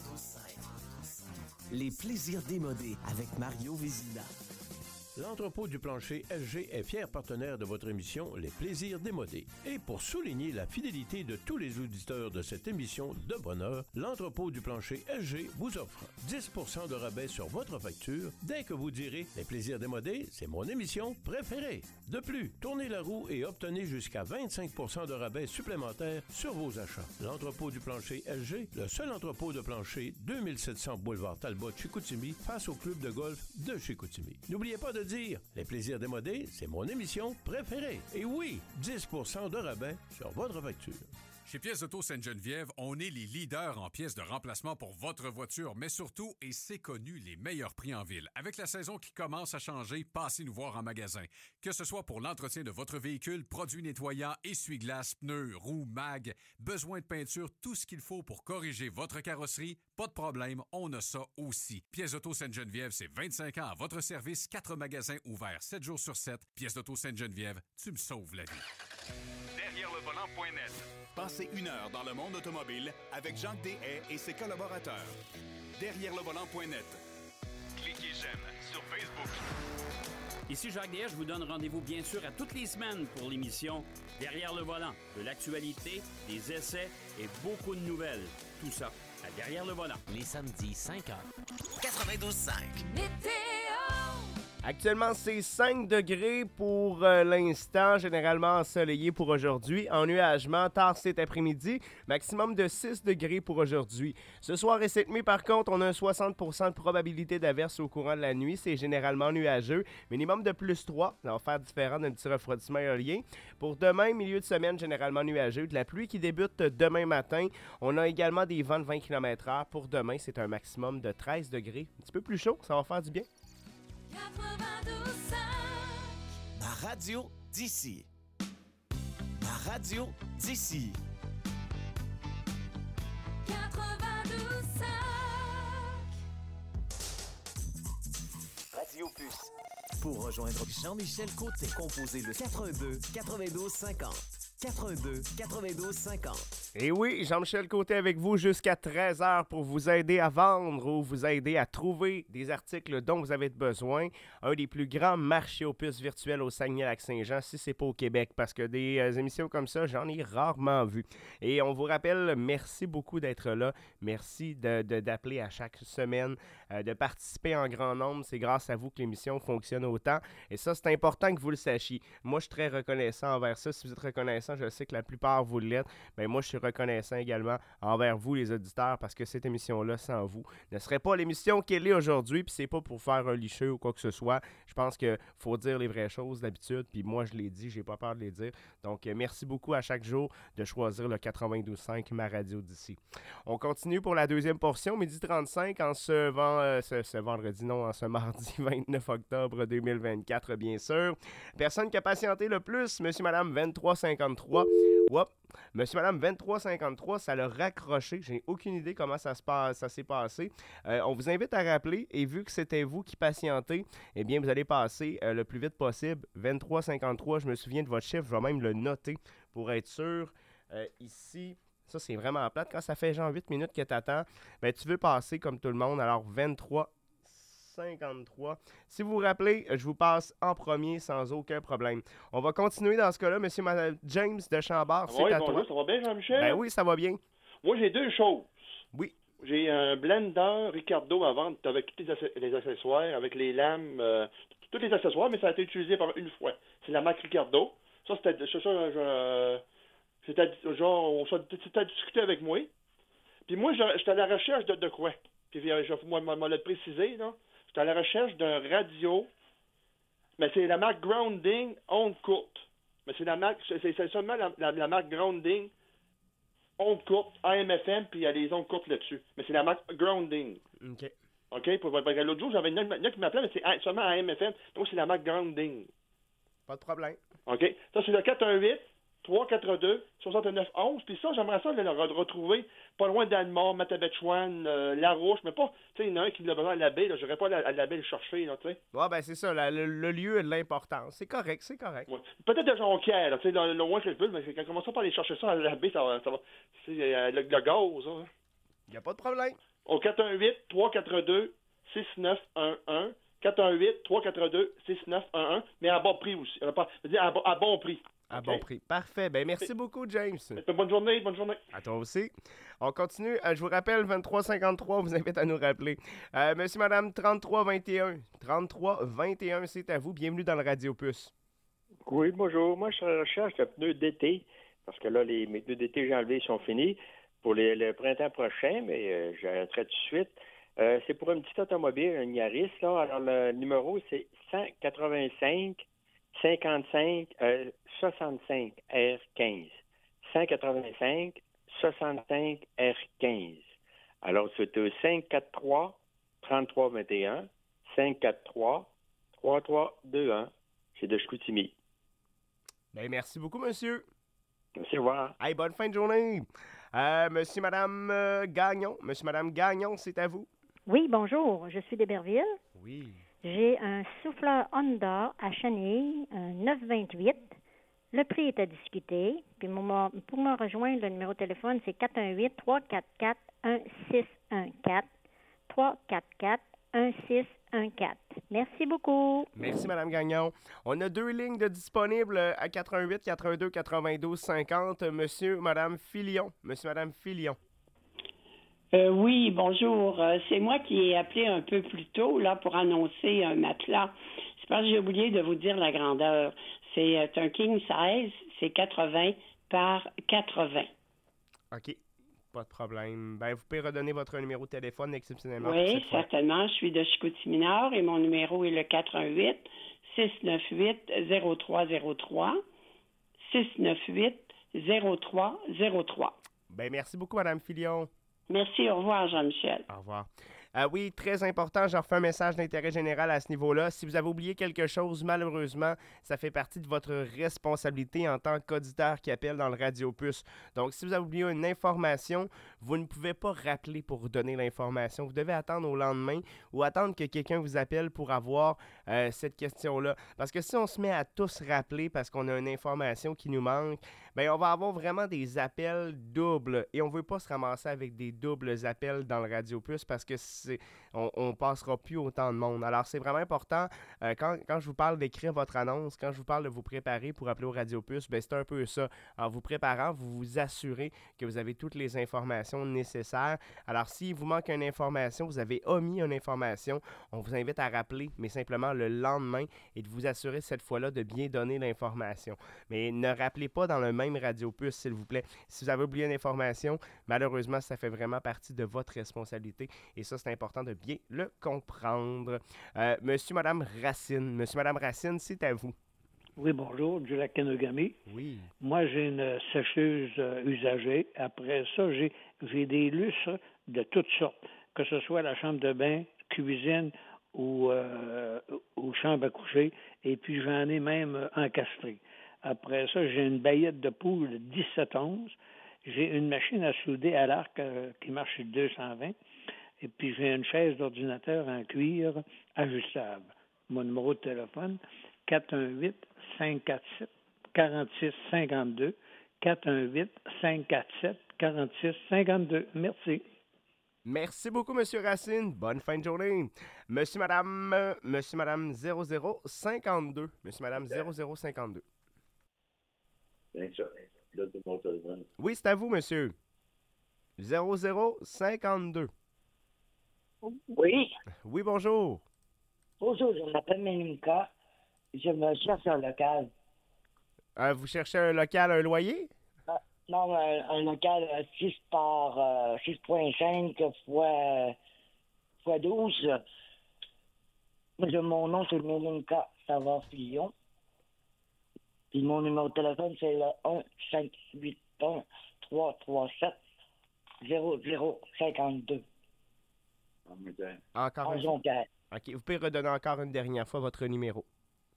S9: Les plaisirs démodés avec Mario Vézina.
S25: L'entrepôt du plancher SG est fier partenaire de votre émission Les Plaisirs démodés. Et pour souligner la fidélité de tous les auditeurs de cette émission de bonheur, l'entrepôt du plancher SG vous offre 10% de rabais sur votre facture dès que vous direz Les Plaisirs démodés, c'est mon émission préférée. De plus, tournez la roue et obtenez jusqu'à 25% de rabais supplémentaires sur vos achats. L'entrepôt du plancher SG, le seul entrepôt de plancher 2700 boulevard Talbot Chicoutimi face au club de golf de Chicoutimi. N'oubliez pas de dire Les Plaisirs démodés, c'est mon émission préférée. Et oui, 10% de rabais sur votre facture.
S26: Chez Pièces Auto Sainte-Geneviève, on est les leaders en pièces de remplacement pour votre voiture, mais surtout, et c'est connu, les meilleurs prix en ville. Avec la saison qui commence à changer, passez nous voir en magasin. Que ce soit pour l'entretien de votre véhicule, produits nettoyants, essuie-glaces, pneus, roues, mag, besoin de peinture, tout ce qu'il faut pour corriger votre carrosserie, pas de problème, on a ça aussi. Pièces Auto Sainte-Geneviève, c'est 25 ans à votre service, 4 magasins ouverts 7 jours sur 7. Pièces d'Auto Sainte-Geneviève, tu me sauves la vie.
S8: Derrière le volant.net. Passez 1 heure dans le monde automobile avec Jacques Deshaies et ses collaborateurs. Derrière le volant.net. Cliquez j'aime sur Facebook.
S6: Ici Jacques Deshaies, je vous donne rendez-vous bien sûr à toutes les semaines pour l'émission Derrière le volant. De l'actualité, des essais et beaucoup de nouvelles. Tout ça à Derrière le volant.
S7: Les samedis 5h.
S9: 92.5.
S1: Météo! Actuellement, c'est 5 degrés pour l'instant, généralement ensoleillé pour aujourd'hui. Ennuagement tard cet après-midi, maximum de 6 degrés pour aujourd'hui. Ce soir et cette nuit, par contre, on a un 60% de probabilité d'averse au courant de la nuit. C'est généralement nuageux. Minimum de plus 3. Ça va faire différent d'un petit refroidissement éolien. Pour demain, milieu de semaine, généralement nuageux. De la pluie qui débute demain matin. On a également des vents de 20 km/h. Pour demain, c'est un maximum de 13 degrés. Un petit peu plus chaud, ça va faire du bien.
S9: 92.5. Ma radio d'ici. Ma radio d'ici.
S27: 92.5.
S9: Radio Puce. Pour rejoindre Jean-Michel Côté, composez le 82 92 50. 82 92 50.
S1: Et oui, Jean-Michel Côté avec vous jusqu'à 13h pour vous aider à vendre ou vous aider à trouver des articles dont vous avez besoin. Un des plus grands marchés aux puces virtuels au Saguenay-Lac-Saint-Jean, si c'est pas au Québec, parce que des émissions comme ça, j'en ai rarement vu. Et on vous rappelle, merci beaucoup d'être là. Merci d'appeler à chaque semaine, de participer en grand nombre. C'est grâce à vous que l'émission fonctionne autant. Et ça, c'est important que vous le sachiez. Moi, je suis très reconnaissant envers ça. Si vous êtes reconnaissant, je sais que la plupart vous l'êtes. Mais moi, je suis reconnaissant également envers vous, les auditeurs, parce que cette émission-là, sans vous, ne serait pas l'émission qu'elle est aujourd'hui, puis c'est pas pour faire un licheux ou quoi que ce soit. Je pense qu'il faut dire les vraies choses d'habitude, puis moi, je l'ai dit, j'ai pas peur de les dire. Donc, merci beaucoup à chaque jour de choisir le 92.5, ma radio d'ici. On continue pour la deuxième portion, midi 35, en ce mardi 29 octobre 2024, bien sûr. Personne qui a patienté le plus, monsieur, madame, 2353. Whoop. Monsieur, madame, 2353, ça l'a raccroché. J'ai aucune idée comment ça s'est passé. On vous invite à rappeler, et vu que c'était vous qui patientez, eh bien, vous allez passer le plus vite possible. 2353, je me souviens de votre chiffre, je vais même le noter pour être sûr. Ici, ça, c'est vraiment plate. Quand ça fait genre 8 minutes que tu attends, ben, tu veux passer comme tout le monde. Alors, 2353. Si vous vous rappelez, je vous passe en premier sans aucun problème. On va continuer dans ce cas-là. Monsieur James de Chambord, c'est à toi.
S11: Ça va bien, Jean-Michel?
S1: Ben oui, ça va bien.
S11: Moi, j'ai deux choses.
S1: Oui.
S11: J'ai un blender Ricardo à vendre avec tous les accessoires, avec les lames, tous les accessoires, mais ça a été utilisé par une fois. C'est la marque Ricardo. Ça, c'était genre, on s'est discuté avec moi. Puis moi, j'étais à la recherche de quoi? Puis moi, m'a le précisé, là. J'étais à la recherche d'un radio, mais c'est la marque Grounding onde courte. Mais c'est seulement la marque Grounding onde courte, AM/FM, puis il y a des ondes courtes là-dessus. Mais c'est la marque Grounding.
S1: OK.
S11: OK? L'autre jour, j'avais une qui m'appelait, mais c'est seulement AM/FM. Donc, c'est la marque Grounding.
S1: Pas de problème.
S11: OK? Ça, c'est le 418-342-6911. Puis ça, j'aimerais ça le retrouver pas loin d'Almont, Matabetchouane, Larouche, mais pas, tu sais, il y en a un qui l'a besoin à l'abbé, là. J'aurais pas à l'abbé le chercher, là, tu sais.
S1: Ouais, ben c'est ça, le lieu a de l'importance. C'est correct, c'est correct.
S11: Ouais. Peut-être de Jonquière, là, tu sais, le loin que je veux, mais quand on commence pas à aller chercher ça à l'abbé, ça va. C'est le gaz, hein.
S1: Il n'y a pas de problème.
S11: Au 418-342-6911. 418-342-6911, mais à bon prix aussi. À bon prix.
S1: À bon prix. Parfait. Ben merci beaucoup, James.
S11: Bonne journée, bonne journée.
S1: À toi aussi. On continue. Je vous rappelle, 2353, on vous invite à nous rappeler. Monsieur, madame, 3321. 3321, c'est à vous. Bienvenue dans le Radio Puce.
S21: Oui, bonjour. Moi, je recherche de pneus d'été, parce que là, mes pneus d'été que j'ai enlevés sont finis pour le printemps prochain, mais j'arrêterai tout de suite. C'est pour une petite automobile, un Yaris, là. Alors, le numéro, c'est 185 65 65 R15. 185 65 R15. Alors, c'est au 543 3321 543 3321. C'est de Chicoutimi.
S1: Ben, merci beaucoup, monsieur.
S21: Merci, au revoir.
S1: Hey, bonne fin de journée. Monsieur, madame Gagnon. Monsieur, madame Gagnon, c'est à vous.
S12: Oui, bonjour. Je suis d'Héberville.
S1: Oui.
S12: J'ai un souffleur Honda à chenille, un 928. Le prix est à discuter. Puis pour me rejoindre, le numéro de téléphone, c'est 418-344-1614. 344-1614. Merci beaucoup.
S1: Merci, Mme Gagnon. On a deux lignes de disponibles à 418-422-9250. Monsieur, Mme Filion. Monsieur, Mme Filion.
S2: Oui, bonjour. C'est moi qui ai appelé un peu plus tôt là pour annoncer un matelas. C'est parce que j'ai oublié de vous dire la grandeur. C'est un king size, c'est 80 par 80.
S1: OK, pas de problème. Ben, vous pouvez redonner votre numéro de téléphone exceptionnellement.
S2: Oui, certainement. Je suis de Chicoutimi-Nord et mon numéro est le 418 698 0303 698 0303.
S1: Ben, merci beaucoup, Mme Filion.
S2: Merci, au revoir, Jean-Michel.
S1: Au revoir. Oui, très important, j'en refais un message d'intérêt général à ce niveau-là. Si vous avez oublié quelque chose, malheureusement, ça fait partie de votre responsabilité en tant qu'auditeur qui appelle dans le Radio Puce. Donc, si vous avez oublié une information, vous ne pouvez pas rappeler pour vous donner l'information. Vous devez attendre au lendemain ou attendre que quelqu'un vous appelle pour avoir cette question-là. Parce que si on se met à tous rappeler parce qu'on a une information qui nous manque, bien, on va avoir vraiment des appels doubles. Et on ne veut pas se ramasser avec des doubles appels dans le Radio Plus parce que on passera plus autant de monde. Alors, c'est vraiment important, quand je vous parle d'écrire votre annonce, quand je vous parle de vous préparer pour appeler au Radio Plus, bien, c'est un peu ça. En vous préparant, vous vous assurez que vous avez toutes les informations nécessaires. Alors, s'il vous manque une information, vous avez omis une information, on vous invite à rappeler, mais simplement le lendemain, et de vous assurer cette fois-là de bien donner l'information. Mais ne rappelez pas dans le même Radio Plus, s'il vous plaît. Si vous avez oublié une information, malheureusement, ça fait vraiment partie de votre responsabilité. Et ça, c'est important de bien le comprendre. Monsieur, Madame Racine. Monsieur, Madame Racine, c'est à vous.
S5: Oui, bonjour, du lac Kenogami.
S1: Oui.
S5: Moi, j'ai une sécheuse usagée. Après ça, j'ai des lustres de toutes sortes, que ce soit la chambre de bain, cuisine ou chambre à coucher. Et puis, j'en ai même encastré. Après ça, j'ai une baillette de poule 1711. J'ai une machine à souder à l'arc qui marche sur 220. Et puis, j'ai une chaise d'ordinateur en cuir ajustable. Mon numéro de téléphone, 418-547-4652. 418-547-4652. Merci.
S1: Merci beaucoup, Monsieur Racine. Bonne fin de journée. Monsieur, Madame 0052. Monsieur, Madame 0052. Oui, c'est à vous, monsieur. 0052.
S13: Oui.
S1: Oui, bonjour.
S13: Bonjour, je m'appelle Mélinka. Je me cherche un local.
S1: Vous cherchez un local, un loyer?
S13: Non, un local 6 par 6.5 fois 12. Mon nom, c'est Mélinka Savard-Fillon. Puis mon numéro de téléphone, c'est le 1-581-337-0052.
S1: Encore une fois. OK, vous pouvez redonner encore une dernière fois votre numéro.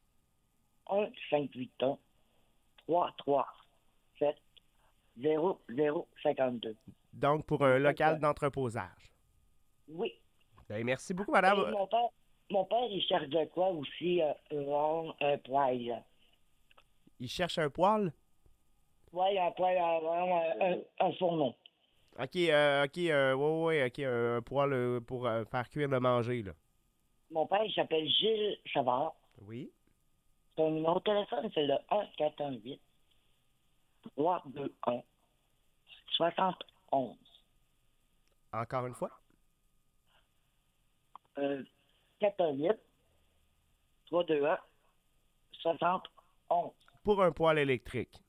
S13: 1-581-337-0052.
S1: Donc, pour un local d'entreposage.
S13: Oui.
S1: Bien, merci beaucoup, madame.
S13: Et mon père, il cherche de quoi aussi? Un poêle.
S1: Il cherche un poêle?
S13: Oui, un poêle, un fourneau.
S1: OK, OK, un poêle pour faire cuire le manger, là.
S13: Mon père, il s'appelle Gilles Savard.
S1: Oui.
S13: Son numéro de téléphone, c'est le 1-418-321-71.
S1: Encore une fois?
S13: 418-321-71.
S1: Pour un poêle électrique.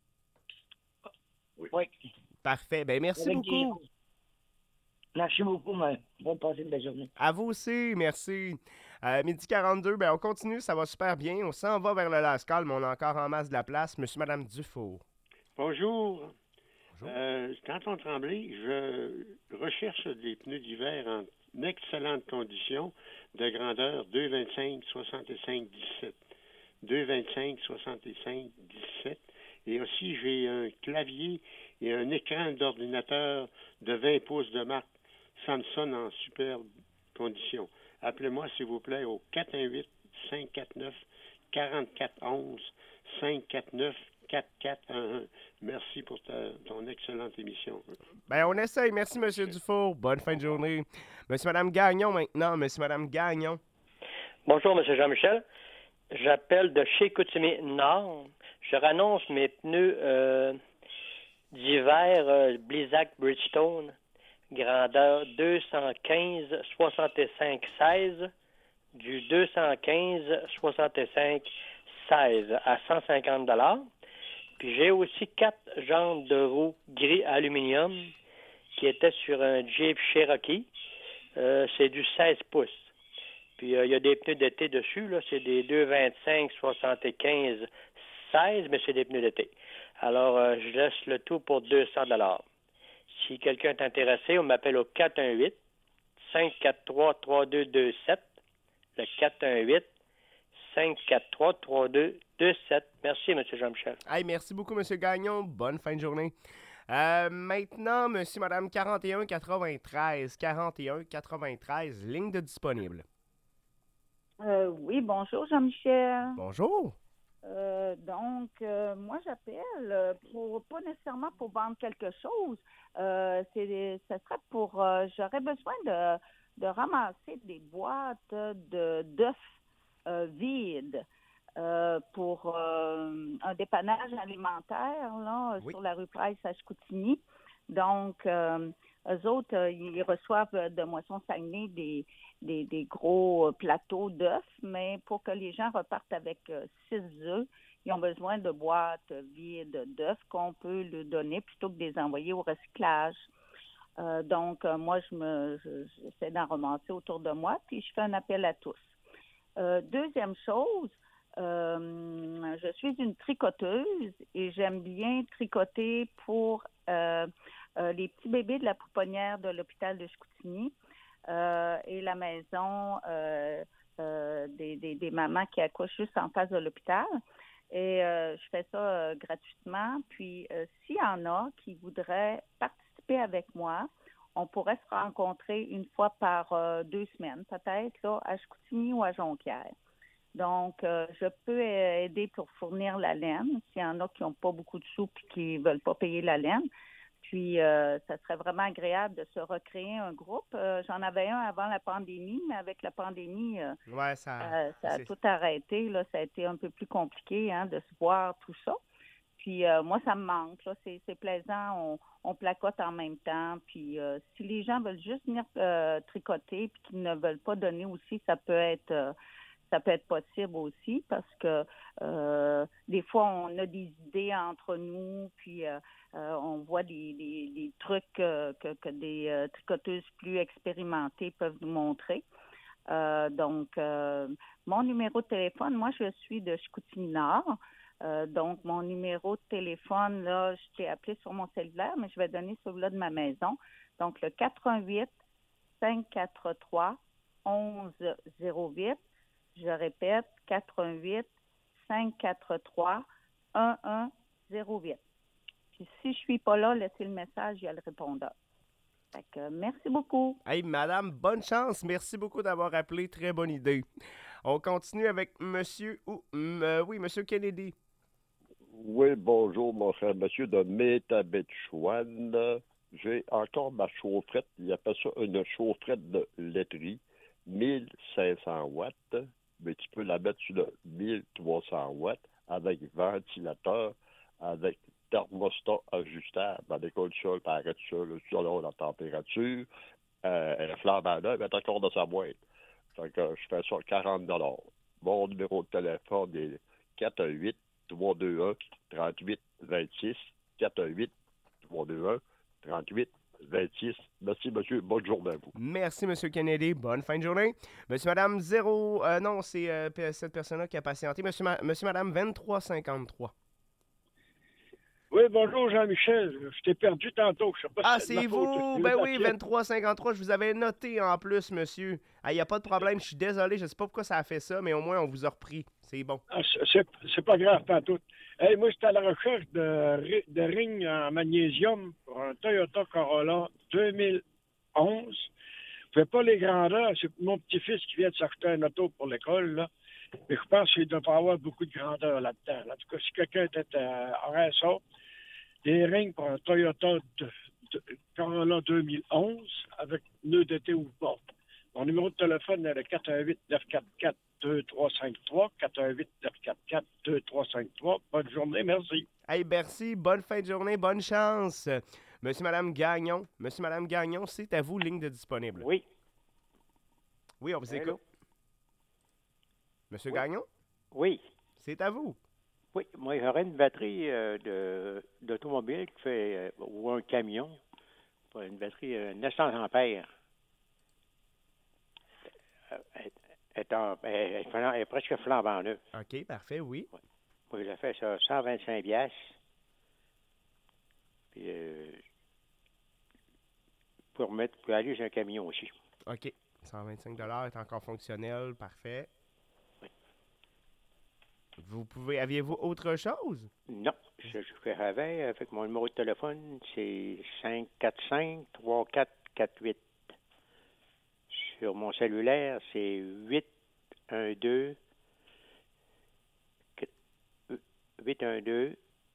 S13: Oui.
S1: Parfait. Ben merci beaucoup.
S13: Merci beaucoup, mais bonne passer une belle journée.
S1: À vous aussi, merci. Midi 42, ben on continue, ça va super bien. On s'en va vers le Lascal, mais on a encore en masse de la place. Monsieur, Madame Dufour.
S14: Bonjour. Canton Tremblay, je recherche des pneus d'hiver en excellentes conditions de grandeur 2,25, 65, 17. 2,25, 65, 17. Et aussi, j'ai un clavier et un écran d'ordinateur de 20 pouces de marque Samsung en superbe condition. Appelez-moi, s'il vous plaît, au 418-549-4411, 549-4411. Merci pour ton excellente émission.
S1: Ben, on essaye. Merci, M. Dufour. Bonne fin de journée. Monsieur, Madame Gagnon, maintenant. Monsieur, Madame Gagnon.
S15: Bonjour, M. Jean-Michel. J'appelle de chez Coutimier Nord. Je rannonce mes pneus d'hiver Blizzak Bridgestone, grandeur 215-65-16, du 215-65-16 à 150 $. Puis j'ai aussi 4 jantes de roues gris aluminium qui étaient sur un Jeep Cherokee. C'est du 16 pouces. Puis il y a des pneus d'été dessus, là, c'est des 225-75-16, mais c'est des pneus d'été. Alors, je laisse le tout pour 200 $. Si quelqu'un est intéressé, on m'appelle au 418-543-3227. Le 418-543-3227. Merci, M. Jean-Michel.
S1: Hey, merci beaucoup, M. Gagnon. Bonne fin de journée. Maintenant, M. Madame 41-93. 41-93, ligne de disponible.
S16: Oui, bonjour Jean-Michel.
S1: Bonjour.
S16: Moi, j'appelle pas nécessairement pour vendre quelque chose. Ce serait pour... j'aurais besoin de ramasser des boîtes d'œufs vides pour un dépannage alimentaire là, sur la rue Price à Chicoutimi. Donc, eux autres, ils reçoivent de Moisson Saguenay des gros plateaux d'œufs, mais pour que les gens repartent avec 6 œufs, ils ont besoin de boîtes vides d'œufs qu'on peut leur donner plutôt que de les envoyer au recyclage. Moi, j'essaie d'en ramasser autour de moi, puis je fais un appel à tous. Deuxième chose, je suis une tricoteuse et j'aime bien tricoter pour les petits bébés de la pouponnière de l'hôpital de Chicoutimi et la maison des mamans qui accouchent juste en face de l'hôpital. Et je fais ça gratuitement. Puis, s'il y en a qui voudraient participer avec moi, on pourrait se rencontrer une fois par 2 semaines, peut-être, là, à Chicoutimi ou à Jonquière. Donc, je peux aider pour fournir la laine, s'il y en a qui n'ont pas beaucoup de sous et qui ne veulent pas payer la laine. Puis, ça serait vraiment agréable de se recréer un groupe. J'en avais un avant la pandémie, mais avec la pandémie, ça a tout arrêté. Là, ça a été un peu plus compliqué de se voir tout ça. Puis, moi, ça me manque. Là. C'est plaisant. On placote en même temps. Puis, si les gens veulent juste venir tricoter et qu'ils ne veulent pas donner aussi, ça peut être possible aussi parce que des fois, on a des idées entre nous, puis on voit des trucs que des tricoteuses plus expérimentées peuvent nous montrer. Mon numéro de téléphone, moi, je suis de Chicoutimi-Nord. Donc, mon numéro de téléphone, là, je t'ai appelé sur mon cellulaire, mais je vais donner celui-là de ma maison. Donc, le 418-543-1108. Je répète, 418-543-1108. Puis si je suis pas là, laissez le message, il y a le répondeur. Fait que merci beaucoup.
S1: Hey, madame, bonne chance. Merci beaucoup d'avoir appelé. Très bonne idée. On continue avec monsieur Kennedy.
S17: Oui, bonjour, mon cher monsieur de Métabetchouane. J'ai encore ma chaufferette. Il appelle ça une chaufferette de laiterie. 1500 watts. Mais tu peux la mettre sur le 1300 watts avec ventilateur, avec thermostat ajustable, avec le sol, arrête ça, selon la température. Elle flambe à l'heure, elle est encore dans sa boîte. Donc, je fais ça 40 $. Mon numéro de téléphone est 418-321-3826. 418-321-3826. Merci, monsieur. Bonne journée à vous.
S1: Merci, monsieur Kennedy. Bonne fin de journée. Monsieur, madame, c'est cette personne-là qui a patienté. Monsieur, madame, 2353.
S5: Oui, bonjour, Jean-Michel. Je t'ai perdu tantôt. Je sais pas si
S1: c'est vous? Ben oui, 2353. Je vous avais noté en plus, monsieur. Il n'y a pas de problème. Je suis désolé. Je ne sais pas pourquoi ça a fait ça, mais au moins, on vous a repris. C'est bon.
S5: C'est pas grave, tantôt. Hey, moi, j'étais à la recherche de rings en magnésium pour un Toyota Corolla 2011. Je ne fais pas les grandeurs. C'est mon petit-fils qui vient de s'acheter un auto pour l'école, là. Mais je pense qu'il ne doit pas avoir beaucoup de grandeur là-dedans. En tout cas, si quelqu'un aurait ça, des rings pour un Toyota Corolla 2011 avec nœud d'été ou porte. Mon numéro de téléphone est le 418-944-2353. 418-944-2353. Bonne journée, merci.
S1: Hey, merci. Bonne fin de journée. Bonne chance. Monsieur, madame Gagnon, c'est à vous, ligne de disponible.
S23: Oui.
S1: Oui, on vous écoute. Monsieur Gagnon?
S23: Oui.
S1: C'est à vous.
S23: Oui, moi, j'aurais une batterie d'automobile qui fait, ou un camion, une batterie 900 ampères. Elle est presque flambant neuve.
S1: OK, parfait, oui.
S23: Moi, je l'ai fait ça 125 $. Puis, pour aller sur un camion aussi.
S1: OK. 125 $ est encore fonctionnel. Parfait.
S23: Oui.
S1: Aviez-vous autre chose?
S23: Non. Je avais, avec mon numéro de téléphone, c'est 545-3448. Sur mon cellulaire, c'est
S15: 812.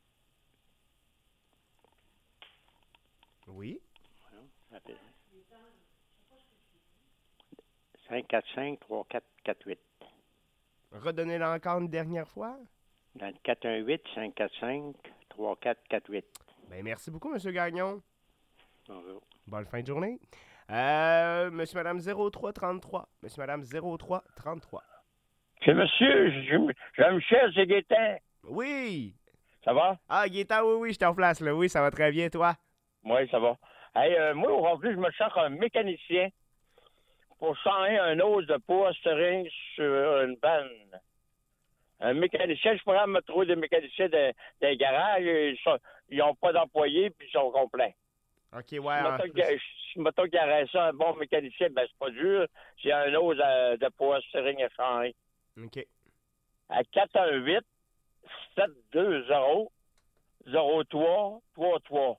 S1: Oui.
S15: 545-3448.
S1: Redonnez-le encore une dernière fois.
S15: Dans le 418-545-3448.
S1: Ben, merci beaucoup, M. Gagnon.
S15: Bonjour.
S1: Bonne fin de journée. Monsieur, Madame 0333. Monsieur, Madame 0333.
S23: C'est monsieur, Jean-Michel, c'est Gaétan.
S1: Oui.
S23: Ça va?
S1: Ah, Gaétan, oui, j'étais en place, là. Oui, ça va très bien, toi?
S23: Oui, ça va. Hey, moi, aujourd'hui, je me cherche un mécanicien pour changer un os de poitrine sur une vanne. Un mécanicien, je pourrais me trouver des mécaniciens des garages. Ils n'ont pas d'employés, puis ils sont complets.
S1: OK, ouais.
S23: Si mettons qu'il y aurait ça, un bon mécanicien, ben c'est pas dur. J'ai un os de poitrine à changer.
S1: OK.
S23: À 418-720-0333.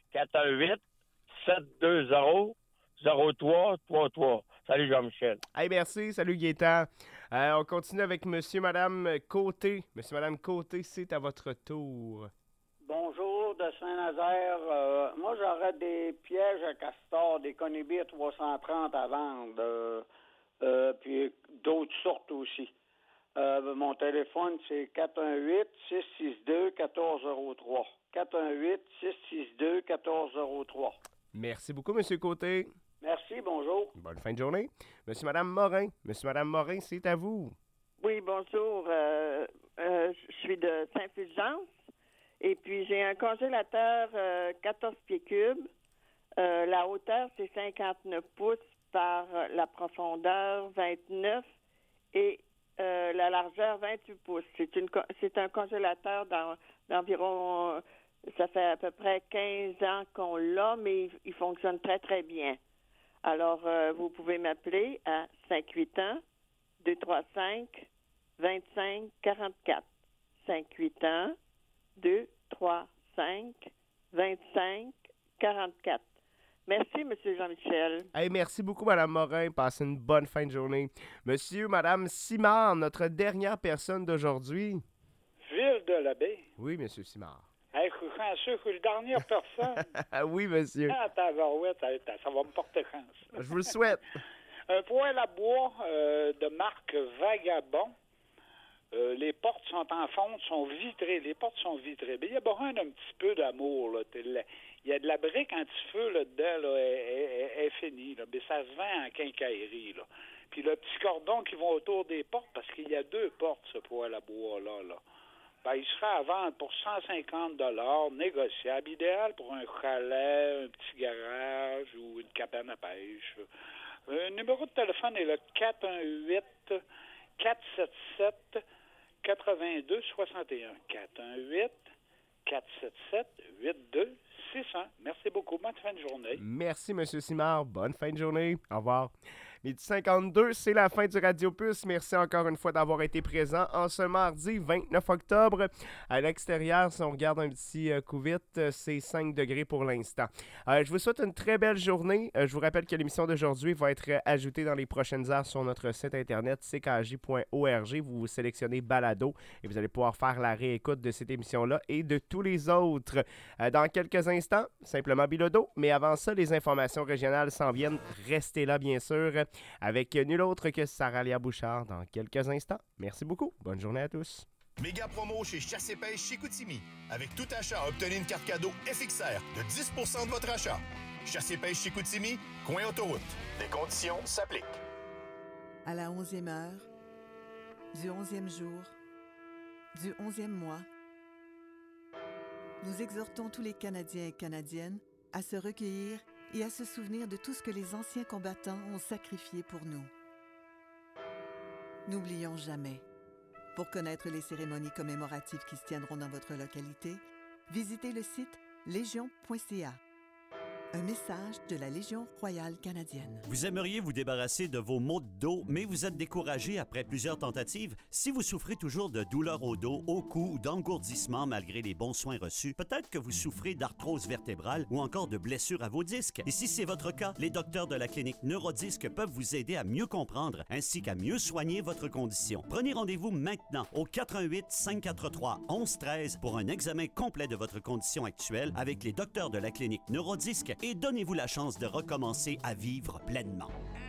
S23: 418-720-0333. Salut Jean-Michel.
S1: Hey, merci. Salut Gaétan. On continue avec monsieur, madame Côté. Monsieur, madame Côté, c'est à votre tour.
S3: Bonjour, de Saint-Nazaire. Moi, j'aurais des pièges à castor, des conibis 330 à vendre, puis d'autres sortes aussi. Mon téléphone, c'est 418-662-1403. 418-662-1403.
S1: Merci beaucoup, monsieur Côté.
S3: Merci, bonjour.
S1: Bonne fin de journée. Monsieur, madame Morin. Monsieur, madame Morin, c'est à vous.
S10: Oui, bonjour. Je suis de Saint-Fulgence. Et puis, j'ai un congélateur 14 pieds cubes. La hauteur, c'est 59 pouces par la profondeur 29 et la largeur 28 pouces. C'est un congélateur d'environ, ça fait à peu près 15 ans qu'on l'a, mais il fonctionne très, très bien. Alors, vous pouvez m'appeler à 581-235-2544. 581-235-2544. Merci, M. Jean-Michel.
S1: Hey, merci beaucoup, madame Morin. Passez une bonne fin de journée. Monsieur, madame Simard, notre dernière personne d'aujourd'hui.
S18: Ville de la Baie.
S1: Oui, monsieur Simard.
S18: Hey, je suis chanceux, je suis la dernière personne.
S1: Oui, monsieur.
S18: Ah, tabarouette, ça va me porter chance.
S1: Je vous le souhaite.
S18: Un poêle à bois de marque Vagabond. Les portes sont en fonte, sont vitrées. Les portes sont vitrées. Mais il y a besoin d'un petit peu d'amour. Là. Il y a de la brique anti-feu là-dedans, là, elle est finie. Là. Mais ça se vend en quincaillerie. Là. Puis le petit cordon qui va autour des portes, parce qu'il y a 2 portes, ce poêle à bois-là. Là. Ben, il sera à vendre pour 150 $ négociable. Idéal pour un chalet, un petit garage ou une cabane à pêche. Le numéro de téléphone est le 418-477-8261. 418-477-8261. Merci beaucoup. Bonne fin de journée.
S1: Merci, M. Simard. Bonne fin de journée. Au revoir. 12h52, c'est la fin du Radio Puce. Merci encore une fois d'avoir été présent en ce mardi 29 octobre. À l'extérieur, si on regarde un petit coup vite, c'est 5 degrés pour l'instant. Je vous souhaite une très belle journée. Je vous rappelle que l'émission d'aujourd'hui va être ajoutée dans les prochaines heures sur notre site internet ckj.org. Vous sélectionnez Balado et vous allez pouvoir faire la réécoute de cette émission-là et de tous les autres. Dans quelques instants, simplement Bilodeau. Mais avant ça, les informations régionales s'en viennent. Restez là, bien sûr, avec nul autre que Sarah-Léa Bouchard dans quelques instants. Merci beaucoup. Bonne journée à tous.
S19: Méga promo chez Chasse et Pêche chez Chicoutimi. Avec tout achat, obtenez une carte cadeau FXR de 10 % de votre achat. Chasse et Pêche chez Chicoutimi, coin autoroute. Les conditions s'appliquent.
S20: À la 11e heure, du 11e jour, du 11e mois, nous exhortons tous les Canadiens et Canadiennes à se recueillir et à se souvenir de tout ce que les anciens combattants ont sacrifié pour nous. N'oublions jamais. Pour connaître les cérémonies commémoratives qui se tiendront dans votre localité, visitez le site légion.ca. Un message de la Légion royale canadienne.
S4: Vous aimeriez vous débarrasser de vos maux de dos, mais vous êtes découragé après plusieurs tentatives? Si vous souffrez toujours de douleurs au dos, au cou ou d'engourdissement malgré les bons soins reçus, peut-être que vous souffrez d'arthrose vertébrale ou encore de blessures à vos disques. Et si c'est votre cas, les docteurs de la clinique Neurodisc peuvent vous aider à mieux comprendre ainsi qu'à mieux soigner votre condition. Prenez rendez-vous maintenant au 88 543 1113 pour un examen complet de votre condition actuelle avec les docteurs de la clinique Neurodisc et donnez-vous la chance de recommencer à vivre pleinement.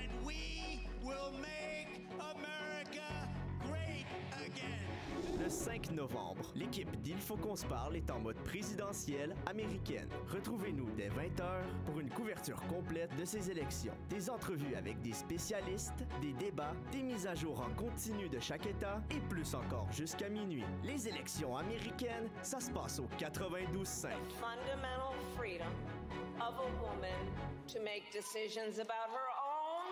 S6: Le 5 novembre, l'équipe d'Il faut qu'on se parle est en mode présidentielle américaine. Retrouvez-nous dès 20h pour une couverture complète de ces élections. Des entrevues avec des spécialistes, des débats, des mises à jour en continu de chaque État et plus encore jusqu'à minuit. Les élections américaines, ça se passe au 92.5.
S8: Fundamental freedom of a woman to make decisions about her own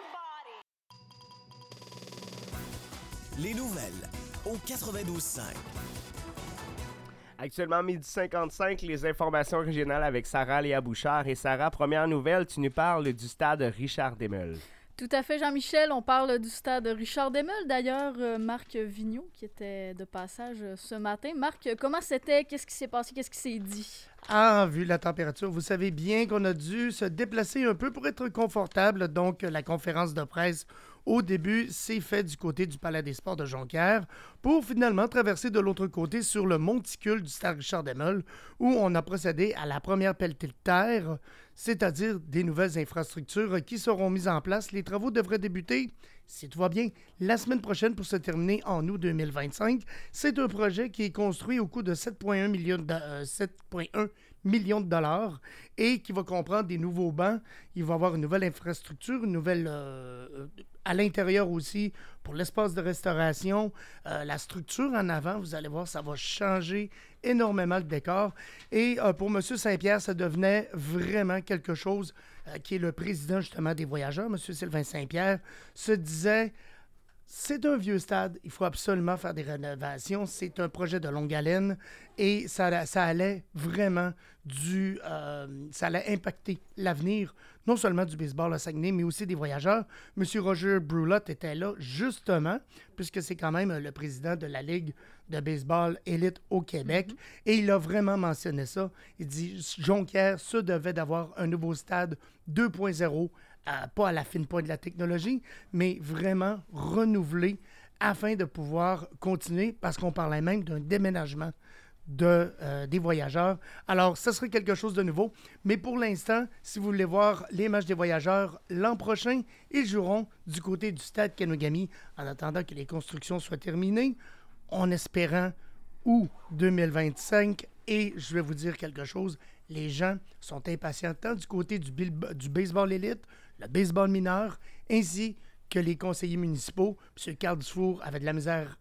S8: body.
S9: Les nouvelles au 92.5.
S1: Actuellement, 12h55, les informations régionales avec Sarah Léa Bouchard. Et Sarah, première nouvelle, tu nous parles du stade Richard Desmeules.
S22: Tout à fait, Jean-Michel. On parle du stade Richard Desmeules. D'ailleurs, Marc Vigneault, qui était de passage ce matin. Marc, comment c'était? Qu'est-ce qui s'est passé? Qu'est-ce qui s'est dit?
S24: Ah, vu la température, vous savez bien qu'on a dû se déplacer un peu pour être confortable. Donc, la conférence de presse, au début, s'est faite du côté du Palais des Sports de Jonquière pour finalement traverser de l'autre côté sur le monticule du stade Richard Desmeules où on a procédé à la première pelletée de terre, c'est-à-dire des nouvelles infrastructures qui seront mises en place. Les travaux devraient débuter, si tout va bien, la semaine prochaine pour se terminer en août 2025. C'est un projet qui est construit au coût de 7,1 millions de dollars et qui va comprendre des nouveaux bancs. Il va y avoir une nouvelle infrastructure, une nouvelle à l'intérieur aussi pour l'espace de restauration. La structure en avant, vous allez voir, ça va changer énormément le décor. Et pour M. Saint-Pierre, ça devenait vraiment quelque chose qui est le président justement des voyageurs, M. Sylvain Saint-Pierre, se disait... C'est un vieux stade, il faut absolument faire des rénovations. C'est un projet de longue haleine et ça allait vraiment ça allait impacter l'avenir, non seulement du baseball à Saguenay, mais aussi des voyageurs. M. Roger Brulotte était là justement, puisque c'est quand même le président de la Ligue de baseball élite au Québec. Et il a vraiment mentionné ça. Il dit, Jonquière se devait d'avoir un nouveau stade 2.0, pas à la fine pointe de la technologie, mais vraiment renouvelé afin de pouvoir continuer, parce qu'on parlait même d'un déménagement des voyageurs. Alors, ce serait quelque chose de nouveau. Mais pour l'instant, si vous voulez voir les matchs des voyageurs l'an prochain, ils joueront du côté du stade Kenogami en attendant que les constructions soient terminées, en espérant août 2025. Et je vais vous dire quelque chose, les gens sont impatients tant du côté du baseball élite, le baseball mineur, ainsi que les conseillers municipaux. M. Carl Dufour avait de la misère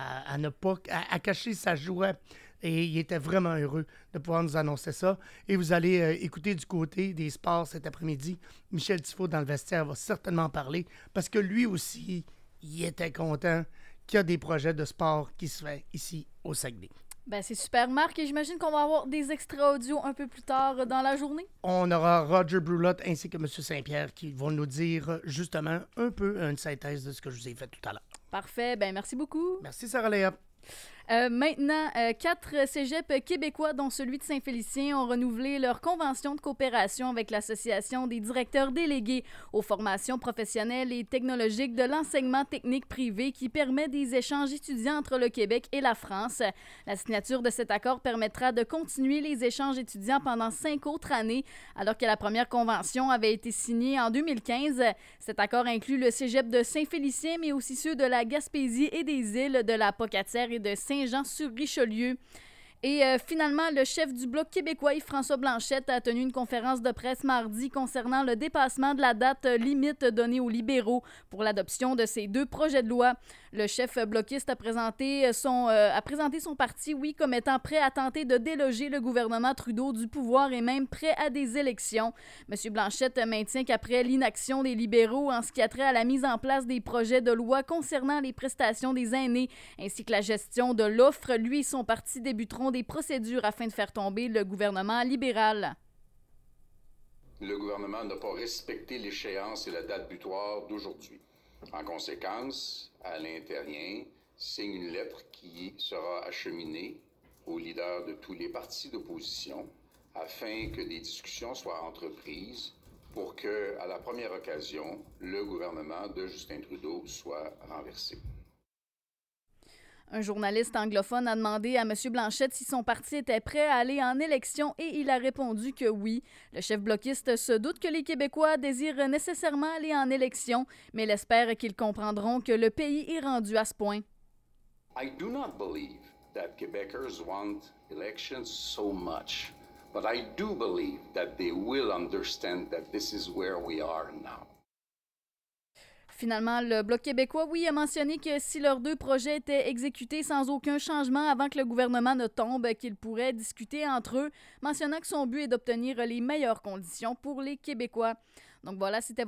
S24: à cacher sa joie et il était vraiment heureux de pouvoir nous annoncer ça. Et vous allez écouter du côté des sports cet après-midi. Michel Tifo dans le vestiaire va certainement parler parce que lui aussi, il était content qu'il y a des projets de sport qui se font ici au Saguenay.
S22: Ben, c'est super, Marc, et j'imagine qu'on va avoir des extraits audio un peu plus tard dans la journée.
S24: On aura Roger Brulotte ainsi que M. Saint-Pierre qui vont nous dire justement un peu une synthèse de ce que je vous ai fait tout à l'heure.
S22: Parfait, ben merci beaucoup.
S24: Merci Sarah Léa.
S22: Maintenant, 4 cégeps québécois, dont celui de Saint-Félicien, ont renouvelé leur convention de coopération avec l'Association des directeurs délégués aux formations professionnelles et technologiques de l'enseignement technique privé qui permet des échanges étudiants entre le Québec et la France. La signature de cet accord permettra de continuer les échanges étudiants pendant 5 autres années, alors que la première convention avait été signée en 2015. Cet accord inclut le cégep de Saint-Félicien, mais aussi ceux de la Gaspésie et des îles de la Pocatière et de Saint-Jean-sur-Richelieu. Et finalement, le chef du Bloc québécois, Yves-François Blanchette, a tenu une conférence de presse mardi concernant le dépassement de la date limite donnée aux libéraux pour l'adoption de ces 2 projets de loi. Le chef bloquiste a présenté son parti, comme étant prêt à tenter de déloger le gouvernement Trudeau du pouvoir et même prêt à des élections. M. Blanchette maintient qu'après l'inaction des libéraux en ce qui a trait à la mise en place des projets de loi concernant les prestations des aînés ainsi que la gestion de l'offre, lui et son parti débuteront des procédures afin de faire tomber le gouvernement libéral.
S7: le gouvernement n'a pas respecté l'échéance et la date butoir d'aujourd'hui. En conséquence, Alain Terrien signe une lettre qui sera acheminée aux leaders de tous les partis d'opposition afin que des discussions soient entreprises pour que, à la première occasion, le gouvernement de Justin Trudeau soit renversé.
S22: Un journaliste anglophone a demandé à M. Blanchette si son parti était prêt à aller en élection et il a répondu que oui. Le chef bloquiste se doute que les Québécois désirent nécessairement aller en élection, mais il espère qu'ils comprendront que le pays est rendu à ce point.
S7: I do not believe that Quebecers want elections so much, but I do believe that they will understand that this is where we are now.
S22: Finalement, le Bloc québécois, oui, a mentionné que si leurs deux projets étaient exécutés sans aucun changement avant que le gouvernement ne tombe, qu'ils pourraient discuter entre eux, mentionnant que son but est d'obtenir les meilleures conditions pour les Québécois. Donc voilà, c'était